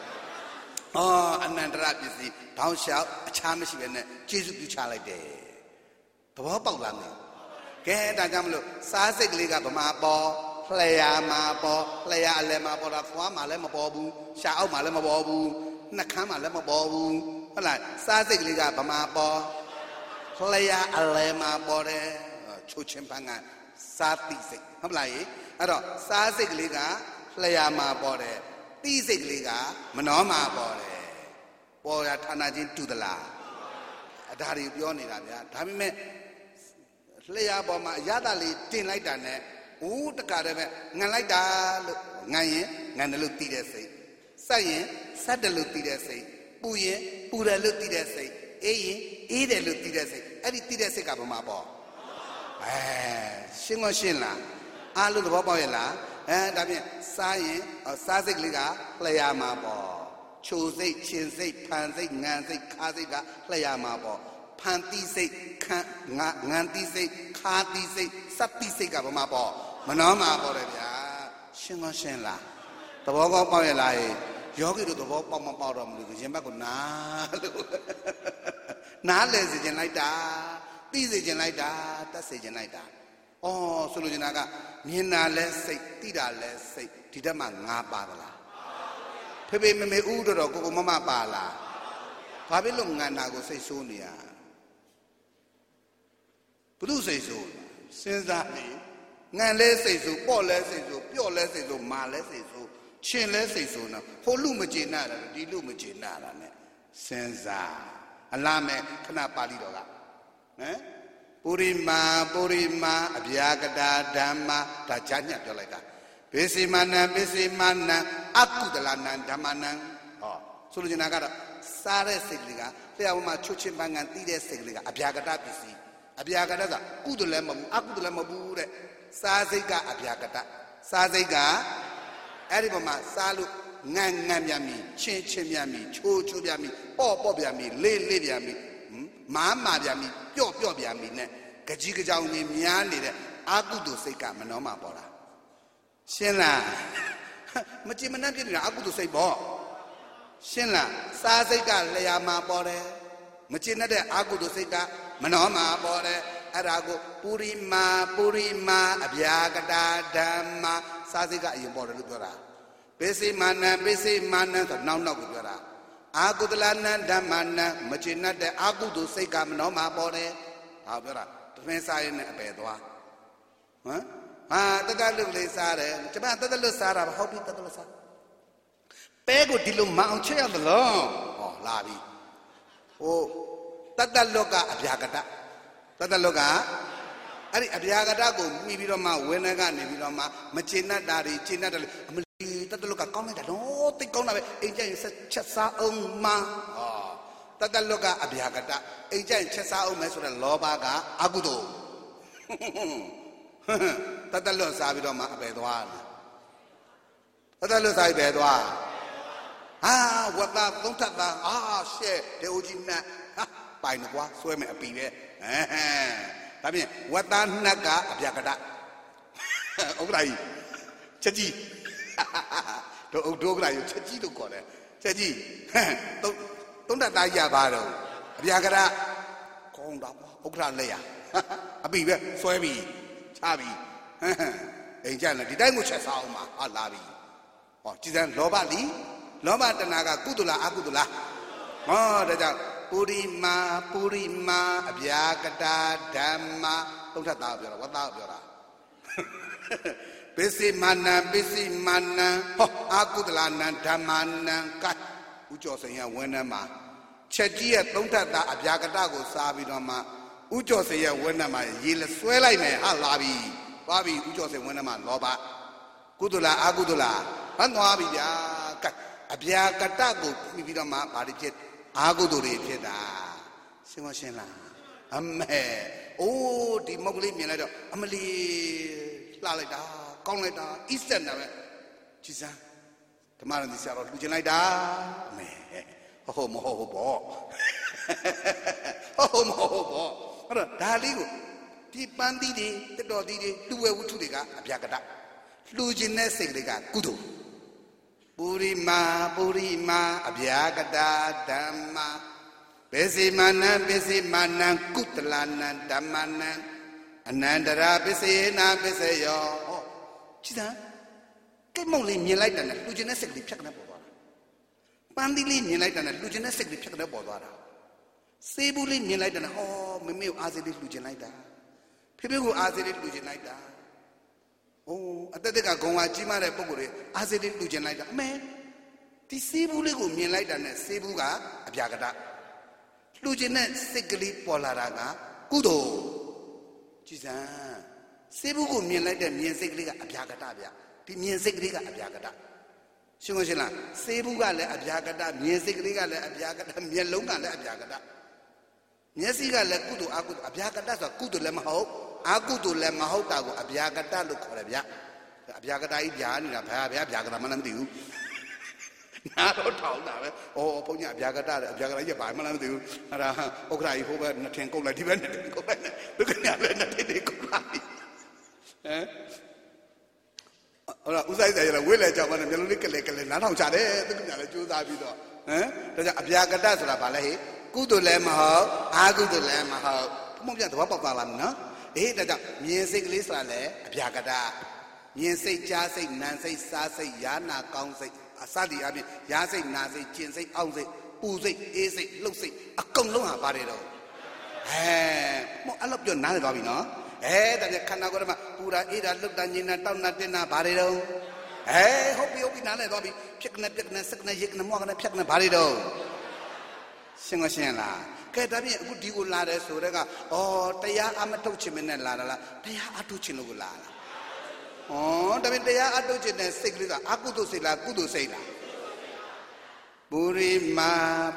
Oh, and then Rapisi, thou shalt a chamish when Jesus Charlie Day. The Wapal Lami. Get a Jamlo, Sasek Liga Bamabo. Playa Mabo, Playa Lema Boda, Malema Bobu, Shao Malema Bobu, Nakama Lema Bobu, like Sazik Liga Bamabo, Playa Alema Bode, Chuchimpanga, Sati, I'm like, I don't Sazik Liga, Playa Mabode, Tizik Liga, Manoma Bode, Boy Tanajin to the La. Dari Bionina, Tamime, Playa Boma, Yadali, Tin like that. Ooh, the caravan, Nalaida, Naye, Nanaluti say. Saye, Sadaluti say. Puye, Pura Luti say. Ede Luti say. Editi say Kabamabo. Eh, Shingo Shilla. Alu the Boboela, and I mean, Saye, or Sazigliga, Playamabo. Chose, Chinse, Panse, Nanse, Kaziga, Playamabo. Panti say, Nanti say, Kati say, Sati say Kabamabo. Manama Boravia, Shingo Shenla. The Bogo Boyla, Yogi to the Bopama Bottom, Jimbaco Na Lesigen like that, Tizigen like that, that's a genita. Oh, Sulujanaga, Nina let's say, Tida let's say, Tidama Badala. Pepe me Udo or Mama Bala. Pabilungana go say Sonia. Blue say so, since that. Nan let's say so, Paul let's say so, Pure let's say so, Ma let's say so, Chin let's say so now, for Lumagina, the Lumagina, Senza, Alame, Canapalidola. Eh? Purima, Abiagada, Dama, Tajanya, Dolaga. Besimana, Akudalana, Damanan. Oh, Sulujanaga, Sare Sigliga, they are my Chuchimbang and Tide Sigliga, Abiagada, Abiagada, Udulema, Akudulama. Saziga Abiagata, Saziga, Aribama, Salu, Nangamiami, Chinchimiami, Chuchubiami, Popobiami, Liliami, Mamma Biami, Piobiami, Kajigajami, Miani, Agudu Seka, Manoma Bora. Shena Machimanaki, Agudu say bo. Shena, Saziga, Leama Bore, Machina de Agudu Seka, Manoma Bore. Arago, Purima, Abiagada, Dama, Saziga, you bought a little. Besi mana so now gudara. Agudalana damana machinate agudu seka no ma bore. Abra. Defensa in a bedwa. Huh? Tatalu sare. Japan tatalu sara. How be tatalusa? Pego dilu mount chair the long. Oh, lavi. Oh, tataloga abiagata. Tataloga. Ari abiagata go, maybe Roma, Wenaga, maybe Roma, Machina Dari, China, Tataloga comment. No, think on agent Chessa ma. Oh, Tataloga abiagata. Agent Chessa omes with a lobaga, agudo. Tatalo Sabidoma Bedwan. Tatalo Sabedwa. Ah, what that don't that shit, the Ujina. By the wa, swim a pive. I mean, what that naga abiagata. Ograi. Chaji. To Odogra, Chaji to call it. Chaji. Don't that Yabaro. Abiagata. Conda, Ogra Lea. A pive, swimmy. Chabi. Angela, did I much as Alma? I love you. Oh, Chisan Lobali? Loma Tanaga, Kudula, Agudula. Oh, the Purima, Abiagata, Dama, don't have that, without your. Busy mana, Agudlana, Damana, Kat, Ujo say, Wenama. Chajia, don't have that, Abiagata, Sabidoma, Ujo say, Wenama, Yil Swellai, Halabi, Bobby, Ujo say, Wenama, Loba, Kudula, Agudula, Anwabi, Kat. Abiagatago, maybe the map, Badijet, Aguduri, Simashina. Oh, the Mogli Milado, Amelie, Lalida, Conleda, Eastern, Chisa, Tamara, the Sarah, Lujanida, oh, Mohobo, oh, Mohobo, Daligo, the Bandidi, the Dodi, do well to the Abiagata, Lujine Seglega, Kudu. Purima, Abiagada, Dhamma, Besimana, Kutlana, Dhammana, Anandara, Besina, Besayo. Chida, Kamoli, Milite and Lugenesically Chakna Bora. Pandili, Milite and Lugenesically Chakna Bora. Sebuli, Milite and oh, Mimi Azid Lugenida. People who Azid Lugenida. Oh, at the Goma Jima Pogore, as it did Lujanida. Man, the Sibuligo Milite and Sebuga, Abiagata. Lujanet, Sigli Polaraga, Kudo. Chisa. Sebugo Milite and Miensigli Abiagata, the Miensigriga Abiagata. Shimosila, Sebuga le Abiagata, Miensigriga le Abiagata, Mielonga le Abiagata. Miesiga le Kudu Abiagata, Kudu Lemaho. Agudu le Mahotago, Abiagata, look for Abiagata, Abiagata, Manam do. Not all now, oh, Ponya Abiagata, Abiagata, by Manam do, Okra, over Natanko, like Divan, look at that. Uzai, will let you want to look at not on Chade, look at the Jews. Abiagata, Rabale, Kudu Lemaho, Agudu Lemaho, Moja to Wapalam, no? Music list Abiagada. Music Jazzy, Nancy, Sassy, Yana, Counsey, Asadi, I mean, Yassy, Nazi, Chinsey, Ounsey, Uzi, Easy, Lucy, a Conloha Barredo. I love your Nalgavino. That the Kanagorama, Pura, Ida, looked at Nina, Tana, Barredo. Hope you be Nalagobi, Picna, Sickna, Yikna, Morgan, Picna, Barredo. Singashana. Ketabi, good you ladder, so oh, Taya Amatochim and Lala, Taya Atuchinugula. Oh, Taya Atochin and Sigla, Akudo Sila, Kudu Sela. Purima,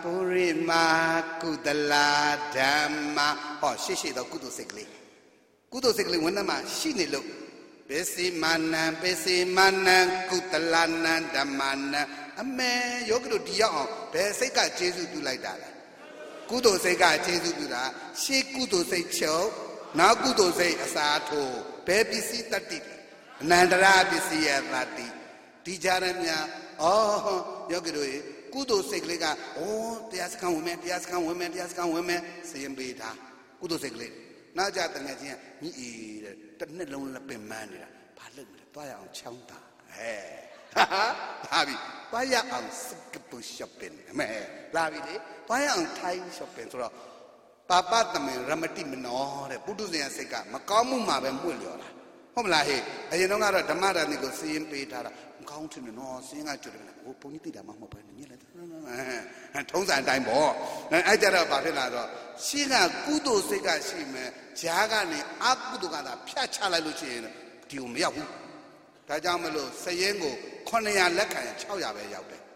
Kudala, Dhamma, oh, Shishi, the Kudu Sigli. Kudu Sigli, Winama, Shini look. Besimana, Kutalana, Dhammana, a man, Yogo Dion, Beseka, Jesus do like that. Kudo say God Jesus do that. She kudo say chow. Now kudo say asato. Baby see 30. Nandara bisi 30. Tijaramya. Oh, yogido. Kudo say lega. Oh, the Askan women. Same beta. Kudo say leg. Now Jatanaja. Me eat. The Nelon Lapin man. Palang. Toya on Chanta. Hey. လာပြီဘာရအောင်စကပူ shopping မဲလာပြီလေဘာရအောင်ထိုင်း shopping ဆိုတော့ပါပသမင်ရမတိမနောတဲ့ပုထုဇဉ်ရဲ့စိတ်ကမကောင်းမှုမှာပဲမှု့လျော်တာဟုတ်မလားဟဲ့အရင်တော့ကတော့ဓမ္မဒါနကိုစီရင်ပေးထားတာမကောင်းထင်တယ်နော်စီရင်ကကျွတ်တယ်ဟိုဘုန်းကြီးသိတာမှမဟုတ်ပဲညက်လိုက်ထုံးစံအတိုင်းပေါ့အဲ့ကြတော့ဘာဖြစ်လာတော့ရှင်းကကုသိုလ်စိတ်ကရှိမယ်ဂျားကနေအကုသိုလ်ကသာဖြတ်ချလိုက်လို့ရှိရင်ဒီကိုမရောက်ဘူးဒါကြောင့်မလို့စရင်ကို900လက်ခံ600ပဲရောက်တယ်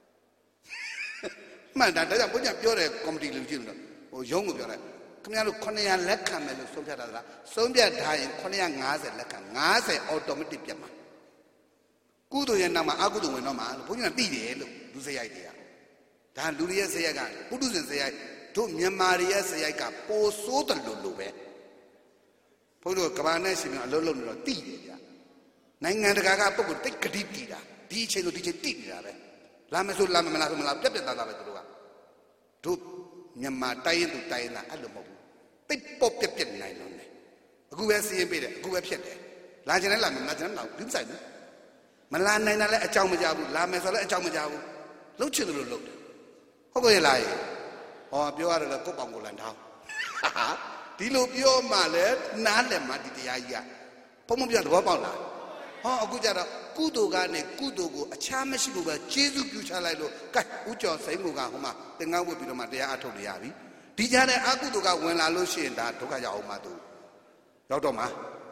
မှန်တာဒါကြောင့်ဘုရားပြောတယ်ကော်မတီလူကြီးလို့ဟိုရုံးကိုပြောတယ်ခင်ဗျားတို့900လက်ခံမယ်လို့ဆုံးဖြတ်တာလားဆုံးဖြတ်ထားရင်950လက်ခံ50 automatic ပြတ်မှာကုသိုလ်ရဲ့နောက်မှာအကုသိုလ်ဝင်တော့မှာလို့ဘုရားသိတယ်လို့လူစရိုက်တွေကဒါလူတွေရဲ့စရိုက်ကပုထုဇဉ်စရိုက်တို့မြန်မာတွေရဲ့စရိုက်ကပိုဆိုးတယ်လို့ပဲဘုရားကဘာနဲ့ရှင်အလုံးလုံးနေတော့သိတယ်ဗျာနိုင်ငံတကာကပုဂ္ဂိုလ်တိတ်ဂတိတည်တာဒီအချိန်လိုဒီအချိန်တိနေတာပဲလာမဆိုလာမလားဆိုမလားပြက်ပြက်သားသားပဲသူတို့ကတို့မြန်မာတိုင်းရင်သူတိုင်းရင်အဲ့လိုမဟုတ်ဘူးတိတ်ပေါက်ပြက်ပြက်နိုင်လို့နေအခုပဲစီးရင်ပေးတယ်အခုပဲဖြစ်တယ်လာချင်တယ်လာမလာချင်တယ်လာဘူးဆိုင်ဘူးမလာနိုင်တာလည်းအကြောင်းမကြဘူးလာမယ်ဆိုလည်းအကြောင်းမကြဘူးလှုပ်ချင်တယ်လို့လှုပ်တယ်ဟုတ်ကဲ့လားဟောပြောရတယ်လေကိုပောင်ကိုလန်ထောင်းဒီလိုပြောမှလည်းနားလည်မှဒီတရားကြီးကဘုံမပြသဘောပေါက်လားဟောအခုကြတော့ကုသိုလ်ကနေကုသိုလ်ကိုအခြားမရှိဘူးပဲကျေးဇူးပြုချလိုက်လို့ကဲဦးကျော်စိန်ကဟိုမှာသင်္ကန်းဝတ်ပြီးတော့မှတရားအထုတ်နေရပြီဒီကြားထဲအကုသိုလ်ကဝင်လာလို့ရှိရင်ဒါဒုက္ခရောက်အောင်မှသူရောက်တော့မှာ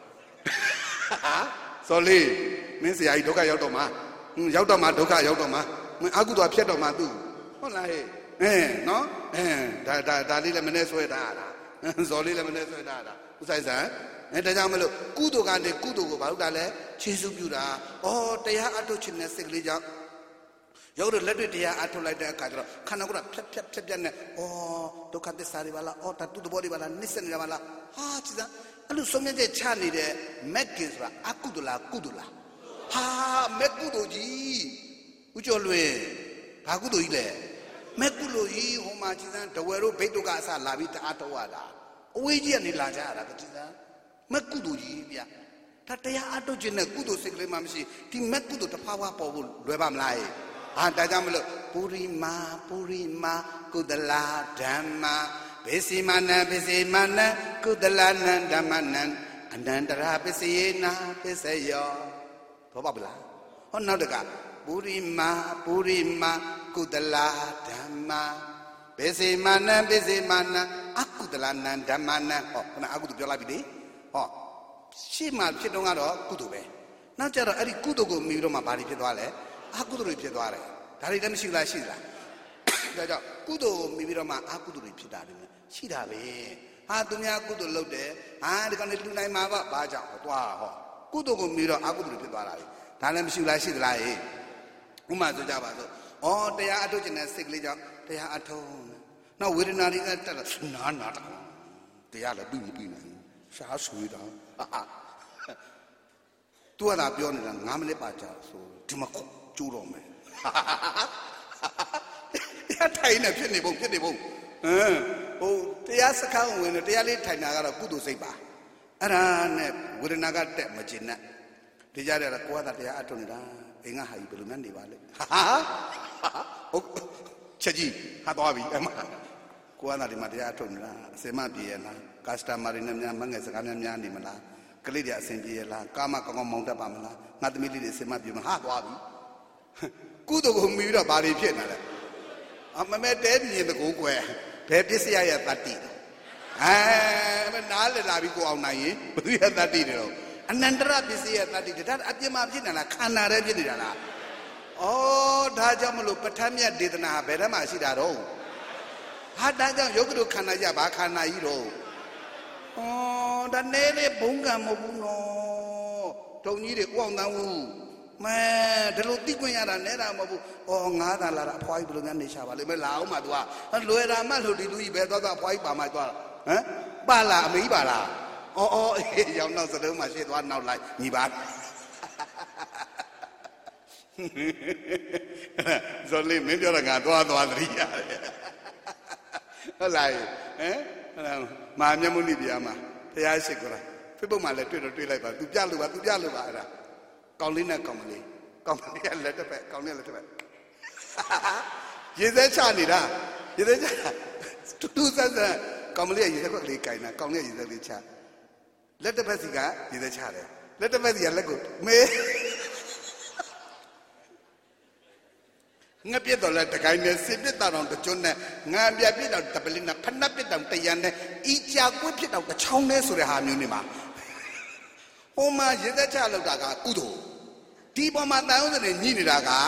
စောလေးမင်းဆရာကြီးဒုက္ခရောက်တော့မှာရောက်တော့မှာဒုက္ခရောက်တော့မှာမင်းအကုသိုလ်ဖြစ်တော့မှာသူဟုတ်လားဟဲ့နော်ဒါလေးလည်းမနဲ့ဆွဲတာလားဇော်လေးလည်းမနဲ့ဆွဲတာလားဥဆိုင်ဆန်ဒါကြောင့်မလို့ကုသိုလ်ကနေကုသိုလ်ကိုဘာလို့တာလဲခြေဆုပ်ပြတာဩတရားအထုတ်ခြင်းနဲ့စိတ်ကလေးကြောင့်ရောက်တော့လက်တွေ့တရားအထုတ်လိုက်တဲ့အခါကျတော့ခန္ဓာကိုယ်ကဖြတ်နဲ့ဩဒုက္ခသစ္စာတွေပါလားဩတတုတဘောတွေပါလားနစ္စနေတာပါလားဟာကြည်စမ်းအဲ့လိုဆုံးဖြတ်ချက်ချနေတဲ့မက်ကင်ဆိုတာအကုသိုလ်လားကုသိုလ်လားဟာမက်ကုသိုလ်ကြီးဦးကျော်လွင်ဘာကုသိုလ်ကြီးလဲမက်ကုသိုလ်ကြီးဟိုမှာကြည်စမ်းတဝယ်တို့ဘိတ်တုကအစလာပြီးတအားတော့ရတာအဝေးကြီးကနေလာကြရတာကြည်စမ်းမက်ကုသိုလ်ကြီးဗျဒါတရားအထုတ်ခြင်းနဲ့ကုသိုလ်စိတ်ကလေးမှမရှိဒီမက်ကုသိုလ်တစ်ဖားဖားပေါ်ဖို့လွယ်ပါမလားဒါကြောင့်မလို့ပုရိမာကုသလာဓမ္မာဘေစီမနံကုသလာနံဓမ္မနံအနန္တရာပစ္စယေနာပစ္စယောဘောပါဗလားဟောနောက်တကပုရိမာကုသလာဓမ္မာဘေစီမနံအကုသလာနံဓမ္မနံဟောခဏအကုသပြောလိုက်ပြီလေဟောရှေ့မှာဖြစ်တော့ကတော့ကုသိုလ်ပဲနောက်ကျတော့အဲ့ဒီကုသိုလ်ကိုမြည်တော့မှဘာတွေဖြစ်သွားလဲအကုသိုလ်တွေဖြစ်သွားတယ်ဒါတွေလည်းမရှိလားရှိလားဒါကြောင့်ကုသိုလ်ကိုမြည်ပြီးတော့မှအကုသိုလ်တွေဖြစ်တာလည်းရှိတာပဲဟာသူများကုသိုလ်လုပ်တယ်ဟာဒီကောင်လေးလူနိုင်မှာပါဘာကြောင့်သွားဟောကုသိုလ်ကိုမြည်တော့အကုသိုလ်တွေဖြစ်သွားတာလေဒါလည်းမရှိလားရှိသလားဥမာဆိုကြပါစို့ဩတရားအထုတ်ခြင်းနဲ့စိတ်ကလေးကြောင့်တရားအထုတ်နောက်ဝေဒနာတွေကတက်လာနာတာတရားလည်းပြီးမပြီးနိုင်ရှားဆွေးတာသူကသာပြောနေတာ9မိနစ်ပါကြာဆိုဒီမှာကျိုးတော့မယ်တရားထိုင်နေဖြစ်နေပုံဟိုတရားစခန်းဝင်တယ်တရားလေးထိုင်တာကတော့ကုသိုလ်စိတ်ပါအဲ့ဒါနဲ့ဝေဒနာကတက်မကျင်နဲ့ဒီကြတဲ့ကိုကသာတရားအထုတ်နေတာအိမ်ကဟာကြီးဘယ်လိုနဲ့နေပါလဲဟုတ်ချက်ကြီးဟာသွားပြီအမကိုကသာဒီမှာတရားအထုတ်နေတာအစင်မပြေရလားကစတမာတွေနဲ့များမငယ်စကားများနေမလားကလေးတွေအဆင်ပြေရလားကာမကောင်းကောင်းမောင်းတတ်ပါမလားငါသမီးလေးတွေအစင်မပြေမဟာသွားပြီကုသိုလ်ကိုမြည်ပြီးတော့ဘာတွေဖြစ်နေလဲအမမဲတဲမြင်တကူကွယ်ဘယ်ပစ္စယရဲ့တတ္တိနားလည်လာပြီကိုအောင်နိုင်ရင်ဘယ်သူရဲ့တတ္တိတွေတော့အနန္တရပစ္စယရဲ့တတ္တိဒါအပြစ်မှဖြစ်နေတာခန္ဓာရဲ့ဖြစ်နေတာလားဩဒါကြောင့်မလို့ပဋ္ဌာန်းမြတ်ဒေသနာဘယ်ထဲမှာရှိတာတော့ဟာဒါကြောင့်ယုတ်ကတုခန္ဓာကြဘာခန္ဓာကြီးတော့ဩဒါနေလေဘုံကံမဟုတ်ဘူးနော်တုံကြီးတွေဥအောင်တန်းဘူးမဲဒီလိုသိခွင့်ရတာနဲတာမဟုတ်ဘူးငါးသာလာတာအဖွားကြီးဘယ်လိုများနေရှာပါလိမ့်မယ်လာအောင်မှ तू ကလွယ်တာမှလို့ဒီလူကြီးပဲသွားအဖွားကြီးပါမှသွားပါလားအမေကြီးပါလားရောင်နောက်စလုံးမှရှေ့သွားနောက်လိုက်ညီပါဇော်လေးမင်းပြောတာငါသွားသတိရတယ်ဟုတ်လားမာမျက်မှောက်နိပြာမှာဘုရားရှိခိုးတာဖိပုတ်မှာလည်းတွေ့တော့တွေ့လိုက်ပါ तू ပြလို့ပါအဲ့ဒါကောင်းလေးနဲ့ကောင်းမလေးကောင်မလေးကလက်တစ်ဖက်ကောင်လေးလက်တစ်ဖက်ရေစဲချနေတာရေစဲချတူဆန်းဆန်းကောင်မလေးကရေစဲခွက်ကလေးကင်တာကောင်လေးကရေစဲလေးချလက်တစ်ဖက်စီကရေစဲချတယ်လက်တစ်ဖက်စီကလက်ကိုမေးငါပြတော့လက်တကိုင်းနဲ့စစ်ပြတော့တကျွန်းနဲ့ငါပြပြတော့တပလင်းနဲ့ဖနှက်ပြတော့တရံနဲ့ဤကြာကွက်ဖြစ်တော့တချောင်းနဲ့ဆိုတဲ့ဟာမျိုးနေမှာဟိုမှာရေသက်ချလောက်တာကကုသိုလ်ဒီပေါ်မှာတန်ရုံးစနေညှိနေတာက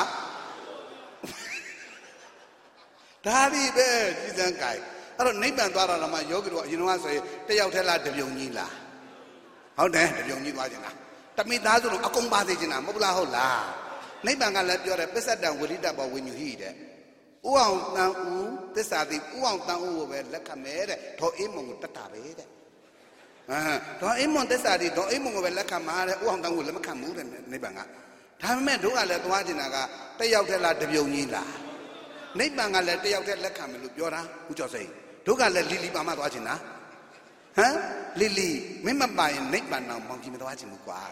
ဒါဒီပဲကြီးစံကြိုင်အဲ့တော့နိဗ္ဗာန်သွားတာမှယောဂီတို့အရင်ကဆိုရင်တယောက်ထဲလားတပြုံကြီးလားဟုတ်တယ်တပြုံကြီးသွားခြင်းလားတမိသားစုလုံးအကုန်ပါစေခြင်းလားမဟုတ်လားဟုတ်လားနိဗ္ဗာန်ကလည်းပြောတယ်ပစ္စတံဝိရိတဘောဝိညုဟိတဲ့ဥအောင်တန်ဦးသစ္စာတိဥအောင်တန်ဦးကိုပဲလက်ခံမယ်တဲ့ဒေါ်အေးမုံကိုတတ်တာပဲတဲ့ဒေါ်အေးမုံသစ္စာတိဒေါ်အေးမုံကိုပဲလက်ခံမှာတဲ့ဥအောင်တန်ဦးကိုလက်မခံဘူးတဲ့နိဗ္ဗာန်ကဒါပေမဲ့တို့ကလည်းသွားကျင်တာကတယောက်တည်းလားတပြုံကြီးလားနိဗ္ဗာန်ကလည်းတယောက်တည်းလက်ခံမယ်လို့ပြောတာဦးကျော်စိန်တို့ကလည်းလီလီပါမှသွားကျင်တာလီလီမင်းမပိုင်နိဗ္ဗာန်အောင်ပေါင်းကြည့်မသွားကျင်ဘူးကွာ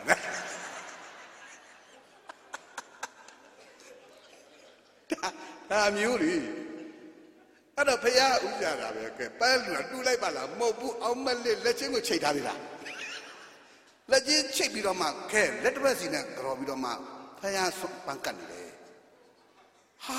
ဒါမျိုးလေအဲ့တော့ဖရာဥပြတာပဲကဲပန်းလူကတူလိုက်ပါလားမဟုတ်ဘူးအောင်မလေးလက်ချင်းကိုချိတ်ထားသေးလားလက်ချင်းချိတ်ပြီးတော့မှခဲလက်တစ်ဖက်စီနဲ့ကြော်ပြီးတော့မှဖရာပန်းကတ်နေတယ်ဟာ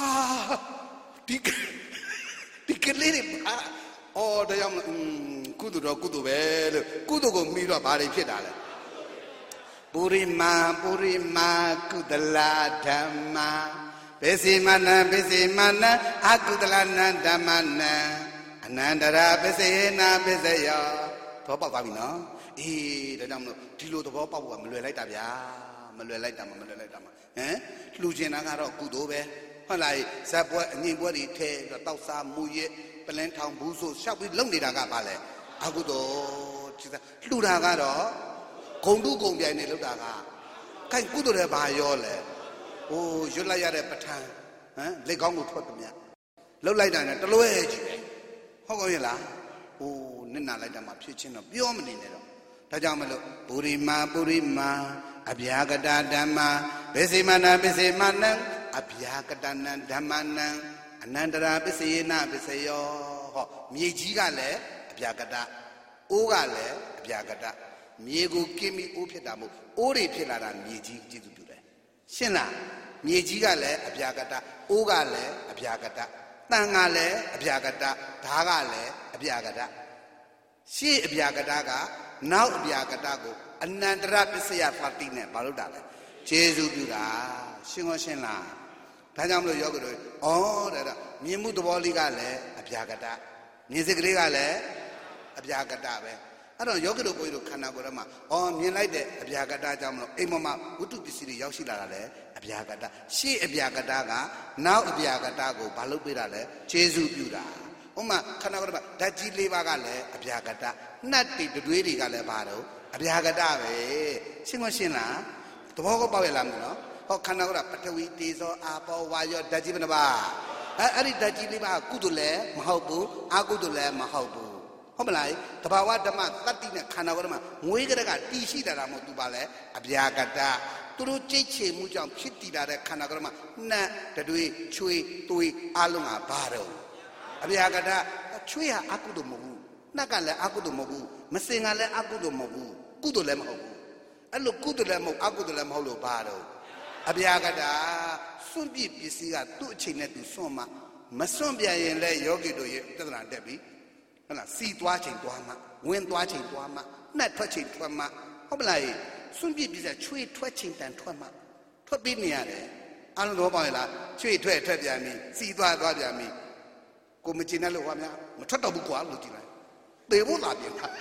ဒီကလေးတွေအော်တရားမကုသိုလ်တော့ကုသိုလ်ပဲလို့ကုသိုလ်ကိုမိတော့ဘာတွေဖြစ်တာလဲပုရိမာကုသလဓမ္မာဘေစီမနံအကုသလနံဓမ္မနံအနန္တရာပစ္စေနာပစ္စယောသဘောပေါက်သွားပြီနော်အေးဒါကြောင့်မလို့ဒီလိုသဘောပေါက်ဖို့ကမလွယ်လိုက်တာဗျာမလွယ်လိုက်တာမှာလှူကျင်တာကတော့ကုသိုလ်ပဲဟုတ်လားဇက်ပွဲအငိမ့်ပွဲတွေထဲတောက်စားမူရပလင်းထောင်ဘူးဆိုရှောက်ပြီးလုံနေတာကပါလေအကုသိုလ်လှူတာကတော့ဂုံတုဂုံပြိုင်နေလောက်တာကခိုင်ကုသိုလ်တွေဘာရောလဲဟိုရွတ်လိုက်ရတဲ့ပဋ္ဌာန်းလက်ကောင်းကိုထွက်သမျှလှုပ်လိုက်တာနဲ့တလွဲကြီးပဲဟုတ်ကောရဲ့လားဟိုနစ်နာလိုက်တာမှဖြစ်ချင်းတော့ပြောမနေနဲ့တော့ဒါကြောင့်မလို့ပုရိမာအဗျာကတဓမ္မာဘေစီမနံအဗျာကတနံဓမ္မနံအနန္တရာပစ္စေနပစ္စယောဟောမြေကြီးကလည်းအဗျာကတအိုးကလည်းအဗျာကတမြေကိုကိမိအိုးဖြစ်တာမဟုတ်အိုးတွေဖြစ်လာတာမြေကြီးကျေးဇူးပြုတယ်ရှင်းလားမြေကြီးကလည်းအဗျာကတအိုးကလည်းအဗျာကတတန်ကလည်းအဗျာကတဓာကလည်းအဗျာကတရှေ့အဗျာကတကနောက်အဗျာကတကိုအနန္တရပစ္စယဖတ်တိနဲ့ဘာလို့တာလဲကျေးဇူးပြုတာရှင်းရှင်းလားဒါကြောင့်မလို့ယောဂီတို့ဒါမြင်မှုသဘောလေးကလည်းအဗျာကတမြင်စိတ်ကလေးကလည်းအဗျာကတပဲအဲ့တော့ယောဂီတို့ဘုန်းကြီးတို့ခန္ဓာကိုယ်ထဲမှာမြင်လိုက်တဲ့အဗျာကတကြောင့်မလို့အိမ်ပေါ်မှာဝတ္ထုပစ္စည်းတွေရောက်ရှိလာတာလေအဗျာကတရှေ့အဗျာကတကနောက်အဗျာကတကိုဘာလုပ်ပေးတာလဲကျေးဇူးပြုတာဥမာခန္ဓာကိုယ်ထဲမှာဓာတ်ကြီး၄ပါးကလည်းအဗျာကတနှက်တွေတွေးတွေကလည်းဘာတော့အဗျာကတပဲရှင်းလားသဘောကိုပေါက်ရလားမလို့နော်ဟောခန္ဓာကိုယ်ကပထဝီတေဇောအာဘောဝါယောဓာတ်ကြီးဘယ်နှပါအဲ့ဒီဓာတ်ကြီး၄ပါးကုသိုလ်လည်းမဟုတ်ဘူးအကုသိုလ်လည်းမဟုတ်ဘူးဟုတ်မလားတဘာဝဓမ္မတတ္တိနဲ့ခန္ဓာကိုယ်မှာငွေကလေးကတီရှိတာမဟုတ်သူပါလဲအဗျာကတသူတို့ကြိတ်ချေမှုကြောင့်ဖြစ်တည်လာတဲ့ခန္ဓာကိုယ်မှာနှက်တွေချွေသွေးအလုံးကဘာတော့အဗျာကတချွေးဟာအကုသိုလ်မဟုတ်ဘူးနှက်ကလည်းအကုသိုလ်မဟုတ်ဘူးမစင်ကလည်းအကုသိုလ်မဟုတ်ဘူးကုသိုလ်လည်းမဟုတ်ဘူးအဲ့လိုကုသိုလ်လည်းမဟုတ်အကုသိုလ်လည်းမဟုတ်လို့ဘာတော့အဗျာကတစွန့်ပြစ်ပစ္စည်းကသူ့အချိန်နဲ့သူစွန့်မှမစွန့်ပြန်ရင်လည်းယောဂီတို့ရဲ့တဒနာတက်ပြီဟုတ်လားစီသွားချိန်သွားမှဝင်သွားချိန်သွားမှနှက်ထွက်ချိန်ထွက်မှဟုတ်ပလားစွန့်ပြစ်ပစ္စည်းချွေထွက်ချိန်တန်ထွက်မှထွက်ပြီးနေရတယ်အားလုံးတော့ပေါ့လားချွေထွက်ပြန်ပြီစီသွားပြန်ပြီကိုမကျင်တဲ့လို့ဟောများမထွက်တော့ဘူးကွာလို့ကြည့်လိုက်သေဖို့လာပြင်တာ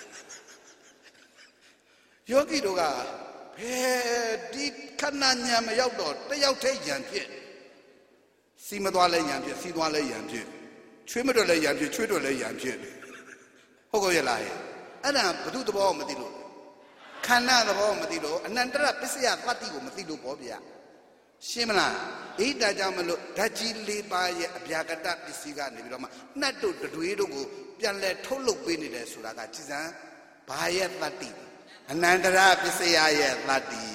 ယောဂီတို့ကဘယ်ဒီခဏညာမရောက်တော့တယောက်တည်းယံဖြစ်စီမသွားလဲယံဖြစ်စီသွားလဲယံဖြစ်ချွေးမတော်လဲယံဖြစ်ချွေးတော်လဲယံဖြစ်ဟုတ်ကောရဲ့လားအဲ့ဒါဘု து သဘောမသိလို့ခန္ဓာသဘောမသိလို့အနန္တရပစ္စယသတ္တိကိုမသိလို့ပေါ့ဗျာရှင်းမလားဣဒါကြောင့်မလို့ဓာတ်ကြီး၄ပါးရဲ့အဗျာကတပစ္စည်းကနေပြီးတော့မှနှတ်တို့တွေတို့ကိုပြန်လဲထုတ်လုပ်ပေးနေတယ်ဆိုတာကကြည်စံဘာရဲ့သတ္တိအနန္တရပစ္စယရဲ့သတ္တိ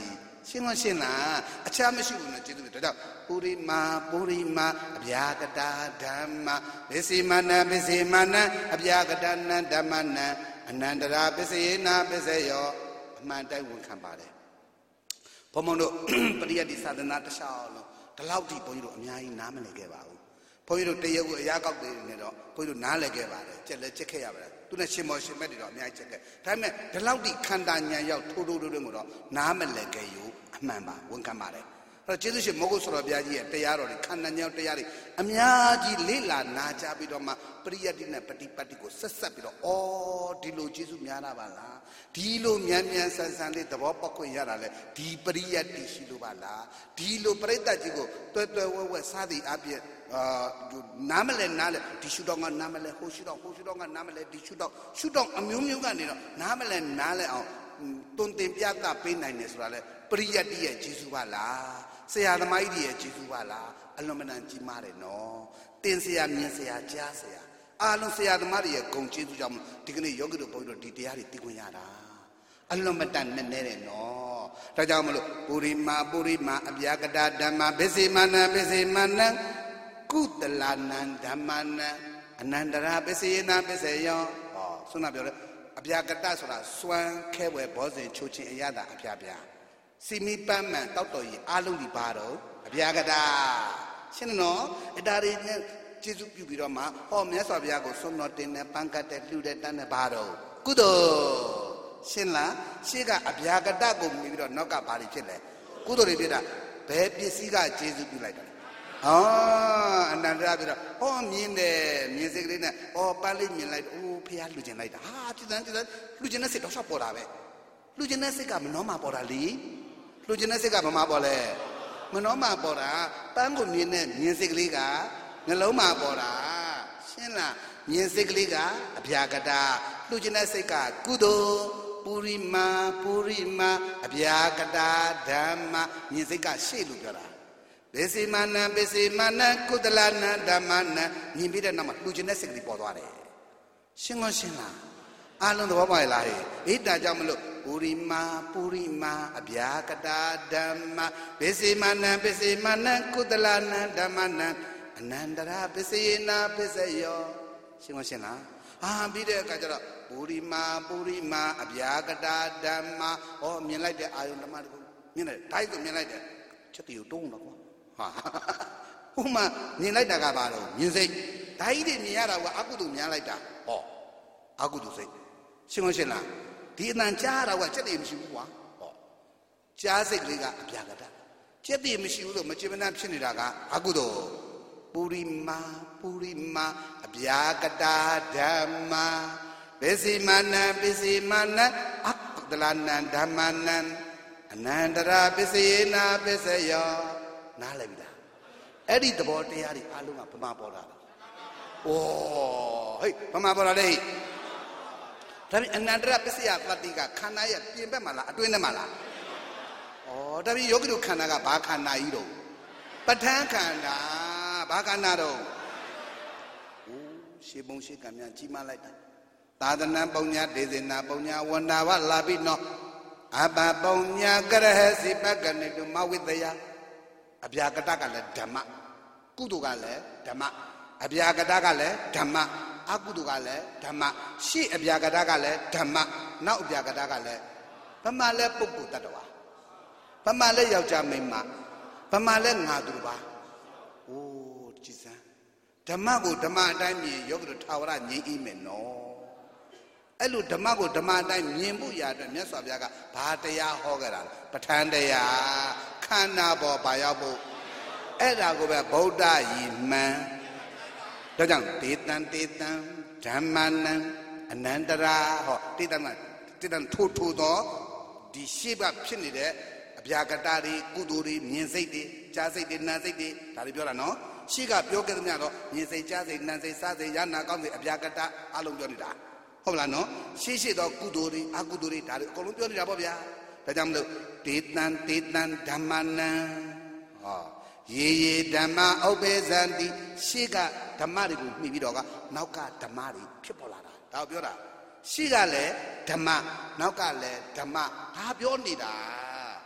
ရှင်းလို့ရှင်းလားအခြားမရှိဘူးနော်ကျေးဇူးတွေဒါကြောင့်ပုရိမာအဗျာကတာဓမ္မပစ္စေမနံအဗျာကတနံဓမ္မနံအနန္တရာပစ္စေနာပစ္စေယောအမှန်တိုင်းဝန်ခံပါတယ်ဘုံဘုံတို့ပရိယတ္တိသာသနာတစ်လျှောက်လုံးဒီလောက်ထိဘုန်းကြီးတို့အများကြီးနားမလည်ခဲ့ပါဘူးဘုန်းကြီးတို့တရုတ်ကိုအရာကောက်ပေးနေတော့ဘုန်းကြီးတို့နားလည်ခဲ့ပါတယ်ကြက်လဲကြက်ခဲ့ရပါတယ်သူနဲ့ရှင်မောရှင်မက်တွေတော့အများကြီးကြက်ခဲ့ဒါပေမဲ့ဒီလောက်ထိခန္ဓာဉာဏ်ရောက်ထိုးကိုတော့နားမလည်ခဲ့ယူအမှန်ပါဝန်ခံပါတယ်အဲ့တော့ကျေးဇူးရှင်မောဂုတ်ဆိုတော်ဘုရားကြီးရဲ့တရားတော်တွေခန္ဓာဉာဏ်တရားတွေအများကြီးလေ့လာနာကြားပြီးတော့မှပရိယတ္တိနဲ့ပฏิပတ်တိကိုဆက်ဆက်ပြီးတော့ဒီလိုကျေးဇူးများတာပါလားဒီလိုမြန်မြန်ဆန်ဆန်လေးသဘောပေါက်ခွင့်ရတာလေဒီပရိယတ္တိရှိလို့ပါလားဒီလိုပရိသတ်ကြီးကိုတွဲတွဲဝဲစားသည်အပြည့်နားမလဲဒီရှုတော့ကနားမလဲဟိုရှုတော့ကနားမလဲဒီရှုတော့အမျိုးမျိုးကနေတော့နားမလဲအောင်တွင်တင်ပြတာပေးနိုင်တယ်ဆိုတာလေပရိယတ္တိရဲ့ကျေးဇူးပါလားဆရာသမားကြီးရဲ့ကျေးဇူးပါလားအလွန်မတန်ကြီးမားတယ်နော်တင်ဆရာမြင်ဆရာကြားဆရာအားလုံးဆရာသမားတွေရဲ့ဂုဏ်ကျေးဇူးကြောင့်ဒီကနေ့ယောဂီတို့ဘုန်းကြီးတို့ဒီတရားတွေသိခွင့်ရတာအလွန်မတန်နဲ့နေတယ်နော်ဒါကြောင့်မလို့ပုရိမာအဗျာကတာဓမ္မပစ္စေမနံကုသလနံဓမ္မနံအနန္တရာပစ္စေနာပစ္စေယောဆွမ်းနာပြောတယ်အဗျာကတဆိုတာစွမ်းခဲဝဲဘောဇင်ချိုချင်းအရသာအဗျာစီမီပန်းမှန်တောက်တော်ကြီးအားလုံးဒီပါတော့အဗျာကတာရှင်းနော်အတားတွေနဲ့ကျေးဇူးပြုပြီးတော့မှမြတ်စွာဘုရားကိုစွန့်တော်တင်တဲ့ပန်းကတ်တဲ့လှူတဲ့တန်းတဲ့ပါတော့ကုသိုလ်ရှင်းလားရှေ့ကအဗျာကတကိုမြင်ပြီးတော့နောက်ကဘာတွေဖြစ်လဲကုသိုလ်တွေဖြစ်တာဘယ်ပစ္စည်းကကျေးဇူးပြုလိုက်တာအနန္တရာပြီးတော့မြင်တယ်မြင်စိတ်ကလေးနဲ့ပန်းလေးမြင်လိုက်ဖះလှူကျင်လိုက်တာကြည်စမ်းလှူကျင်တဲ့စိတ်တော့ရှောက်ပေါ်တာပဲလှူကျင်တဲ့စိတ်ကမနှောမှပေါ်တာလေလှူကျင်တဲ့စိတ်ကမမပေါ်လဲမနှောမှပေါ်တာပန်းကိုမြင်တဲ့မြင်စိတ်ကလေးကနှလုံးမှာပေါ်တာရှင်းလားမြင်စိတ်ကလေးကအဗျာကတာလှူကျင်တဲ့စိတ်ကကုသိုလ်ပုရိမာအဗျာကတာဓမ္မမြင်စိတ်ကရှေ့လို့ပြောတာပစ္စေမနံကုသလနံဓမ္မနံမြင်ပြီးတဲ့နောက်မှာလှူကျင်တဲ့စိတ်ကလေးပေါ်သွားတယ်ရှင်းလားအားလုံးသဘောပေါက်လားဟိဒါကြောင့်မလို့ပုရိမာအဗျာကတာဓမ္မပစ္စေမနံကုသလနံဓမ္မနံအနန္တရာပစ္စေနာပစ္စေယောရှင်းလားပြီးတဲ့အခါကျတော့ပုရိမာအဗျာကတာဓမ္မမြင်လိုက်တဲ့အာယုန်ဓမ္မတခုမြင်တယ်တိုင်းဆိုမြင်လိုက်တယ်ချက်တီကိုတုံးတော့ကွာဥမာမြင်လိုက်တာကဘာလို့မြင်စိတ်ဓာတ်ကြီးတွေမြင်ရတာကအကုသိုလ်များလိုက်တာအကုသိုလ်စိတ်ရှင်းလားဒီအတန်ကြားရတာကချက်တီမရှိဘူးကွာကြားစိတ်ကလေးကအဗျာကတာချက်တီမရှိဘူးဆိုမချင်မနှံ့ဖြစ်နေတာကအကုသိုလ်ပုရိမာအဗျာကတာဓမ္မပစ္စေမနံအကုသလနံဓမ္မနံအနန္တရာပစ္စေနာပစ္စေယောနားလည်ပြီလားအဲ့ဒီသဘောတရားတွေအားလုံးကဗမာပေါ်တာဗမာပေါ်တာလေဒါပေမဲ့အနန္တရပစ္စယပတ္တိကခန္ဓာရဲ့ပြင်ဘက်မှာလားအတွင်းထဲမှာလားဒါပေမဲ့ယောဂီတို့ခန္ဓာကဘာခန္ဓာကြီးတော့ပဋ္ဌာန်းခန္ဓာဘာခန္ဓာတော့ရှေးပုံရှေးကံများကြီးမားလိုက်တာသာသနာပုံညာဒေသနာပုံညာဝန္တာဝလာပိနောအပပုံညာကရဟစီပက္ကနိတုမဝိတယအဗျာကတကလည်းဓမ္မကုသိုလ်ကလည်းဓမ္မအဗျာကတကလည်းဓမ္မအကုသိုလ်ကလည်းဓမ္မရှေ့အဗျာကတကလည်းဓမ္မနောက်အဗျာကတကလည်းဗမာလဲပုဂ္ဂိုလ်တ attva ဗမာလဲယောက်ျားမိန်းမဗမာလဲငါသူတစ်ပါးကြည်စမ်းဓမ္မကိုဓမ္မအတိုင်းမြင်ယောဂီတို့ထာဝရငြိမ်းအေးမယ်နော်အဲ့လိုဓမ္မကိုဓမ္မအတိုင်းမြင်ဖို့ရတဲ့မြတ်စွာဘုရားကဘာတရားဟောခဲ့တာလဲပဋ္ဌာန်းတရားခန္ဓာပေါ်ဘာရောက်ဖို့အဲ့ဒါကိုပဲဗုဒ္ဓရည်မှန်ဒါကြောင့်တေတံဓမ္မနံအနန္တရာတေတံထိုးတော့ဒီရှေ့ကဖြစ်နေတဲ့အဗျာကတာတွေကုသိုလ်တွေမြင်စိတ်တွေကြားစိတ်တွေနားစိတ်တွေဒါတွေပြောတာနော်ရှေ့ကပြောခဲ့သမျှတော့မြင်စိတ်ကြားစိတ်နားစိတ်စားစိတ်ရနာကောင်းစိတ်အဗျာကတာအလုံးပြောနေတာဟုတ်လားနော်ရှေ့တော့ကုသိုလ်တွေအကုသိုလ်တွေဒါတွေအကုန်လုံးပြောနေတာပေါ့ဗျာဒါကြောင့်မလို့တေတံဓမ္မနံရေဓမ္မဥပ္ပေဇံတိရှေ့ကဓမ္မတွေကိုမှီပြီးတော့ကနောက်ကဓမ္မတွေဖြစ်ပေါ်လာတာဒါကိုပြောတာရှေ့ကလည်းဓမ္မနောက်ကလည်းဓမ္မဒါပြောနေတာ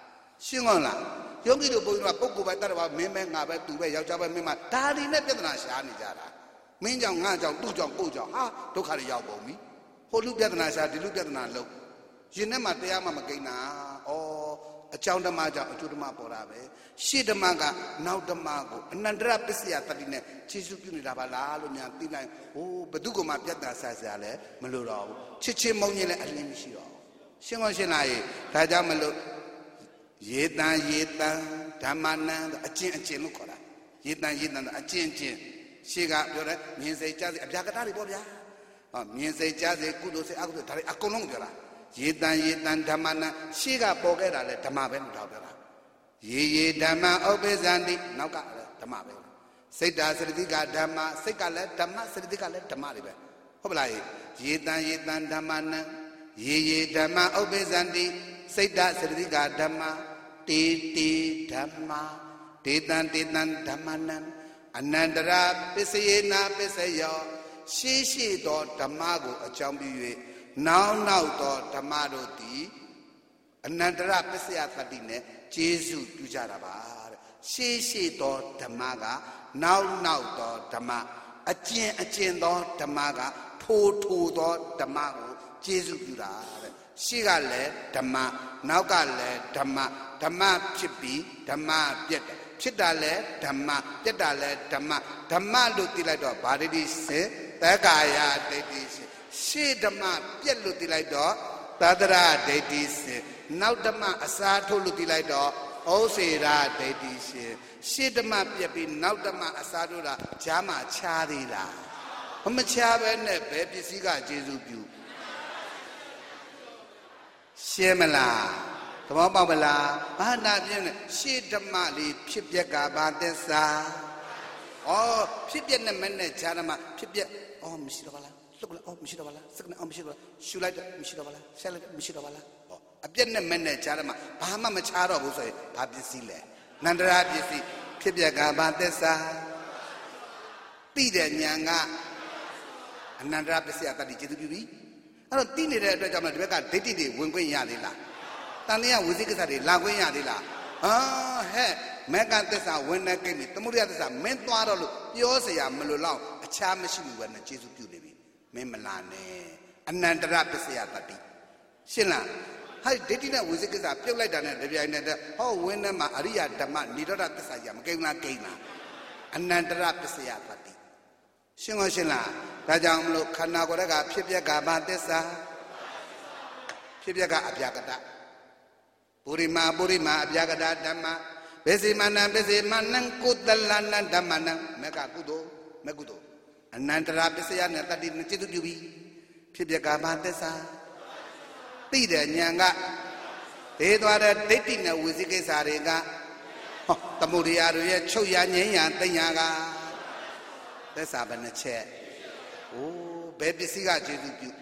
ရှင်းကောင်းလားယောဂီတို့ဘုန်းကြီးတို့ကပုဂ္ဂိုလ်ပဲတတ်တော့မင်းပဲငါပဲသူပဲယောက်ျားပဲမင်းမဒါဒီနဲ့ပြဿနာရှားနေကြတာမင်းကြောင့်ငါကြောင့်သူ့ကြောင့်ကို့ကြောင့်ဟာဒုက္ခတွေရောက်ကုန်ပြီဟိုလူပြဿနာရှားဒီလူပြဿနာလုံးရင်ထဲမှာတရားမှမကိန်းတာဩအကြောင်းဓမ္မကြောင့်အကျိုးဓမ္မပေါ်တာပဲရှေ့ဓမ္မကနောက်ဓမ္မကိုအနန္တရပစ္စယတတိနဲ့ခြေစုပြုနေတာပါလားလို့များသိလိုက်ဟိုဘသူကမှပြဿနာဆာဆရာလဲမလို့တော့ဘူးချစ်ချင်းမုန်းချင်းလည်းအလင်းမရှိတော့ရှင်းကောရှင်းလားရေဒါကြောင့်မလို့ယေတံဓမ္မနံအကျင့်လို့ခေါ်တာယေတံအကျင့်ရှေ့ကပြောတယ်မြင်စိတ်ကြားစိတ်အပြာကတာတွေပေါ့ဗျာမြင်စိတ်ကြားစိတ်ကုသိုလ်စိတ်အကုသိုလ်ဒါတွေအကုန်လုံးပြောတာယေတံဓမ္မနံရှေ့ကပေါ်ခဲ့တာလဲဓမ္မပဲလို့ပြောတာယေဓမ္မဥပ္ပဇံတိနောက်ကဓမ္မပဲစိတ်တာစရတိကဓမ္မစိတ်ကလည်းဓမ္မစရတိကလည်းဓမ္မတွေပဲဟုတ်ပလားယေတံဓမ္မနံယေဓမ္မဥပ္ပဇံတိစိတ်တာစရတိကဓမ္မတေဓမ္မဒေတံဓမ္မနံအနန္တရာပစ္စယေနာပစ္စယောရှေ့သောဓမ္မကိုအကြောင်းပြု၍နောက်သောဓမ္မတို့သည်အနန္တရပစ္စယတတိနဲ့ကျေစုပြုကြတာပါတဲ့ရှေ့သောဓမ္မကနောက်သောဓမ္မအကျင့်သောဓမ္မကထိုသောဓမ္မကိုကျေစုပြုတာတဲ့ရှေ့ကလည်းဓမ္မနောက်ကလည်းဓမ္မဖြစ်ပြီးဓမ္မပြတ်တယ်ဖြစ်တာလည်းဓမ္မပြတ်တာလည်းဓမ္မလို့သိလိုက်တော့ဗာဒိတိစေသက္ကာယဒိဋ္ဌိစေရှေ့ဓမ္မပြတ်လို့သိလိုက်တော့သတ္တရဒိဋ္ဌိစေနောက်ဓမ္မအစားထိုးလို့သိလိုက်တော့ဩစေရာဒိဋ္ဌိစေရှေ့ဓမ္မပြတ်ပြီးနောက်ဓမ္မအစားထိုးတာဈာမချားသေးလားမချားပဲနဲ့ဘယ်ပစ္စည်းကကျေစုပြုရှင်းမလားသဘောပေါက်မလားဘာနာပြင်းလဲရှေ့ဓမ္မလေးဖြစ်ပျက်ကဘာသစ္စာဖြစ်ပျက်နဲ့မနဲ့ဈာဓမ္မဖြစ်ပျက်မရှိတော့ပါလားလုတ်လားမရှိတော့ပါလားစက္ကနဲ့မရှိတော့ပါလားရှူလိုက်တော့မရှိတော့ပါလားဆက်လိုက်မရှိတော့ပါလားအပြက်နဲ့မနဲ့ဈာဓမ္မဘာမှမချတော့ဘူးဆိုရင်ဘာပစ္စည်းလဲနန္တရာပစ္စည်းဖြစ်ပျက်ကဘာသစ္စာသိတဲ့ဉာဏ်ကအနန္တရာပစ္စယတတိကျေသူပြုပြီအဲ့တော့သိနေတဲ့အတွက်ကြောင့်ဒီဘက်ကဒိဋ္ဌိတွေဝင်ခွင့်ရသေးလားတန်လျာဝိသိကိစ္စတွေလာခွင့်ရသေးလားဟဲ့မေကသစ္စာဝင်နေကိပြီသမုဒယသစ္စာမင်းသွားတော့လို့ပြောเสียမလို့လောက်အခြားမရှိဘူးပဲနဲ့ကျေစုပြုနေပြီမင်းမလာနဲ့အနန္တရပစ္စယတတိရှင်းလားဟဲ့ဒိဋ္ဌိနဲ့ဝိသိကိစ္စပြုတ်လိုက်တာနဲ့တပြိုင်နက်တည်းဝင်းထဲမှာအရိယဓမ္မနိရောဓသစ္စာကြီးမကိန်းလားကိန်းလားအနန္တရပစ္စယတတိရှင်းလားဒါကြောင့်မလို့ခန္ဓာကိုယ်ကဖြစ်ပျက်ကဘာသစ္စာဖြစ်ပျက်ကအပြာကတပုရိမာအပြာကတဓမ္မဘေစီမနံကုသလနံဓမ္မနံမေကကုသိုလ်အနန္တရာပစ္စယနဲ့တတိနဲ့จิตပြုပြီးဖြစ်ပျက်ကဘာသစ္စာသိတဲ့ဉာဏ်ကဒေသွားတဲ့ဒိဋ္ဌိနဲ့ဝိသိကိစ္စတွေကသမုဒိယတို့ရဲ့ချုပ်ရငြိမ်းရသိညာကသစ္စာဘယ်နှချက်ဘယ်ပစ္စည်းကကျေစုပြု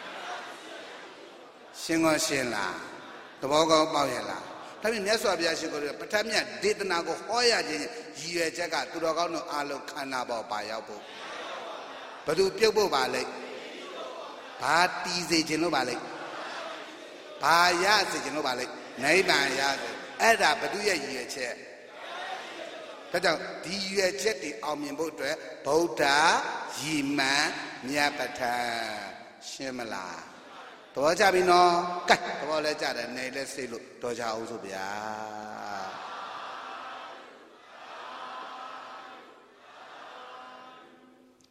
ရှင်းလားသဘောကောင်းပေါက်ရလားဒါပြင်မြတ်စွာဘုရားရှိခိုးတဲ့ပဋ္ဌာန်းမြတ်ဒေသနာကိုဟောရခြင်းရည်ရွယ်ချက်ကသူတော်ကောင်းတို့အားလုံးခန္ဓာပေါ်ပါရောက်ဖို့ဘယ်သူပြုတ်ဖို့ပါလဲဘာတီးစေခြင်းလို့ပါလဲဘာရစေခြင်းလို့ပါလဲနိဗ္ဗာန်ရစေအဲ့ဒါဘယ်သူရဲ့ရည်ရွယ်ချက်ဒါကြောင့်ဒီရည်ရွယ်ချက်တွေအောင်မြင်ဖို့အတွက်ဗုဒ္ဓရည်မှန်မြတ်ပဋ္ဌာန်းရှင်းမလားသဘောကျပြီနော်ကဲသဘောလဲကြတယ်နေလဲစိတ်လို့တော်ကြအောင်ဆိုဗျာ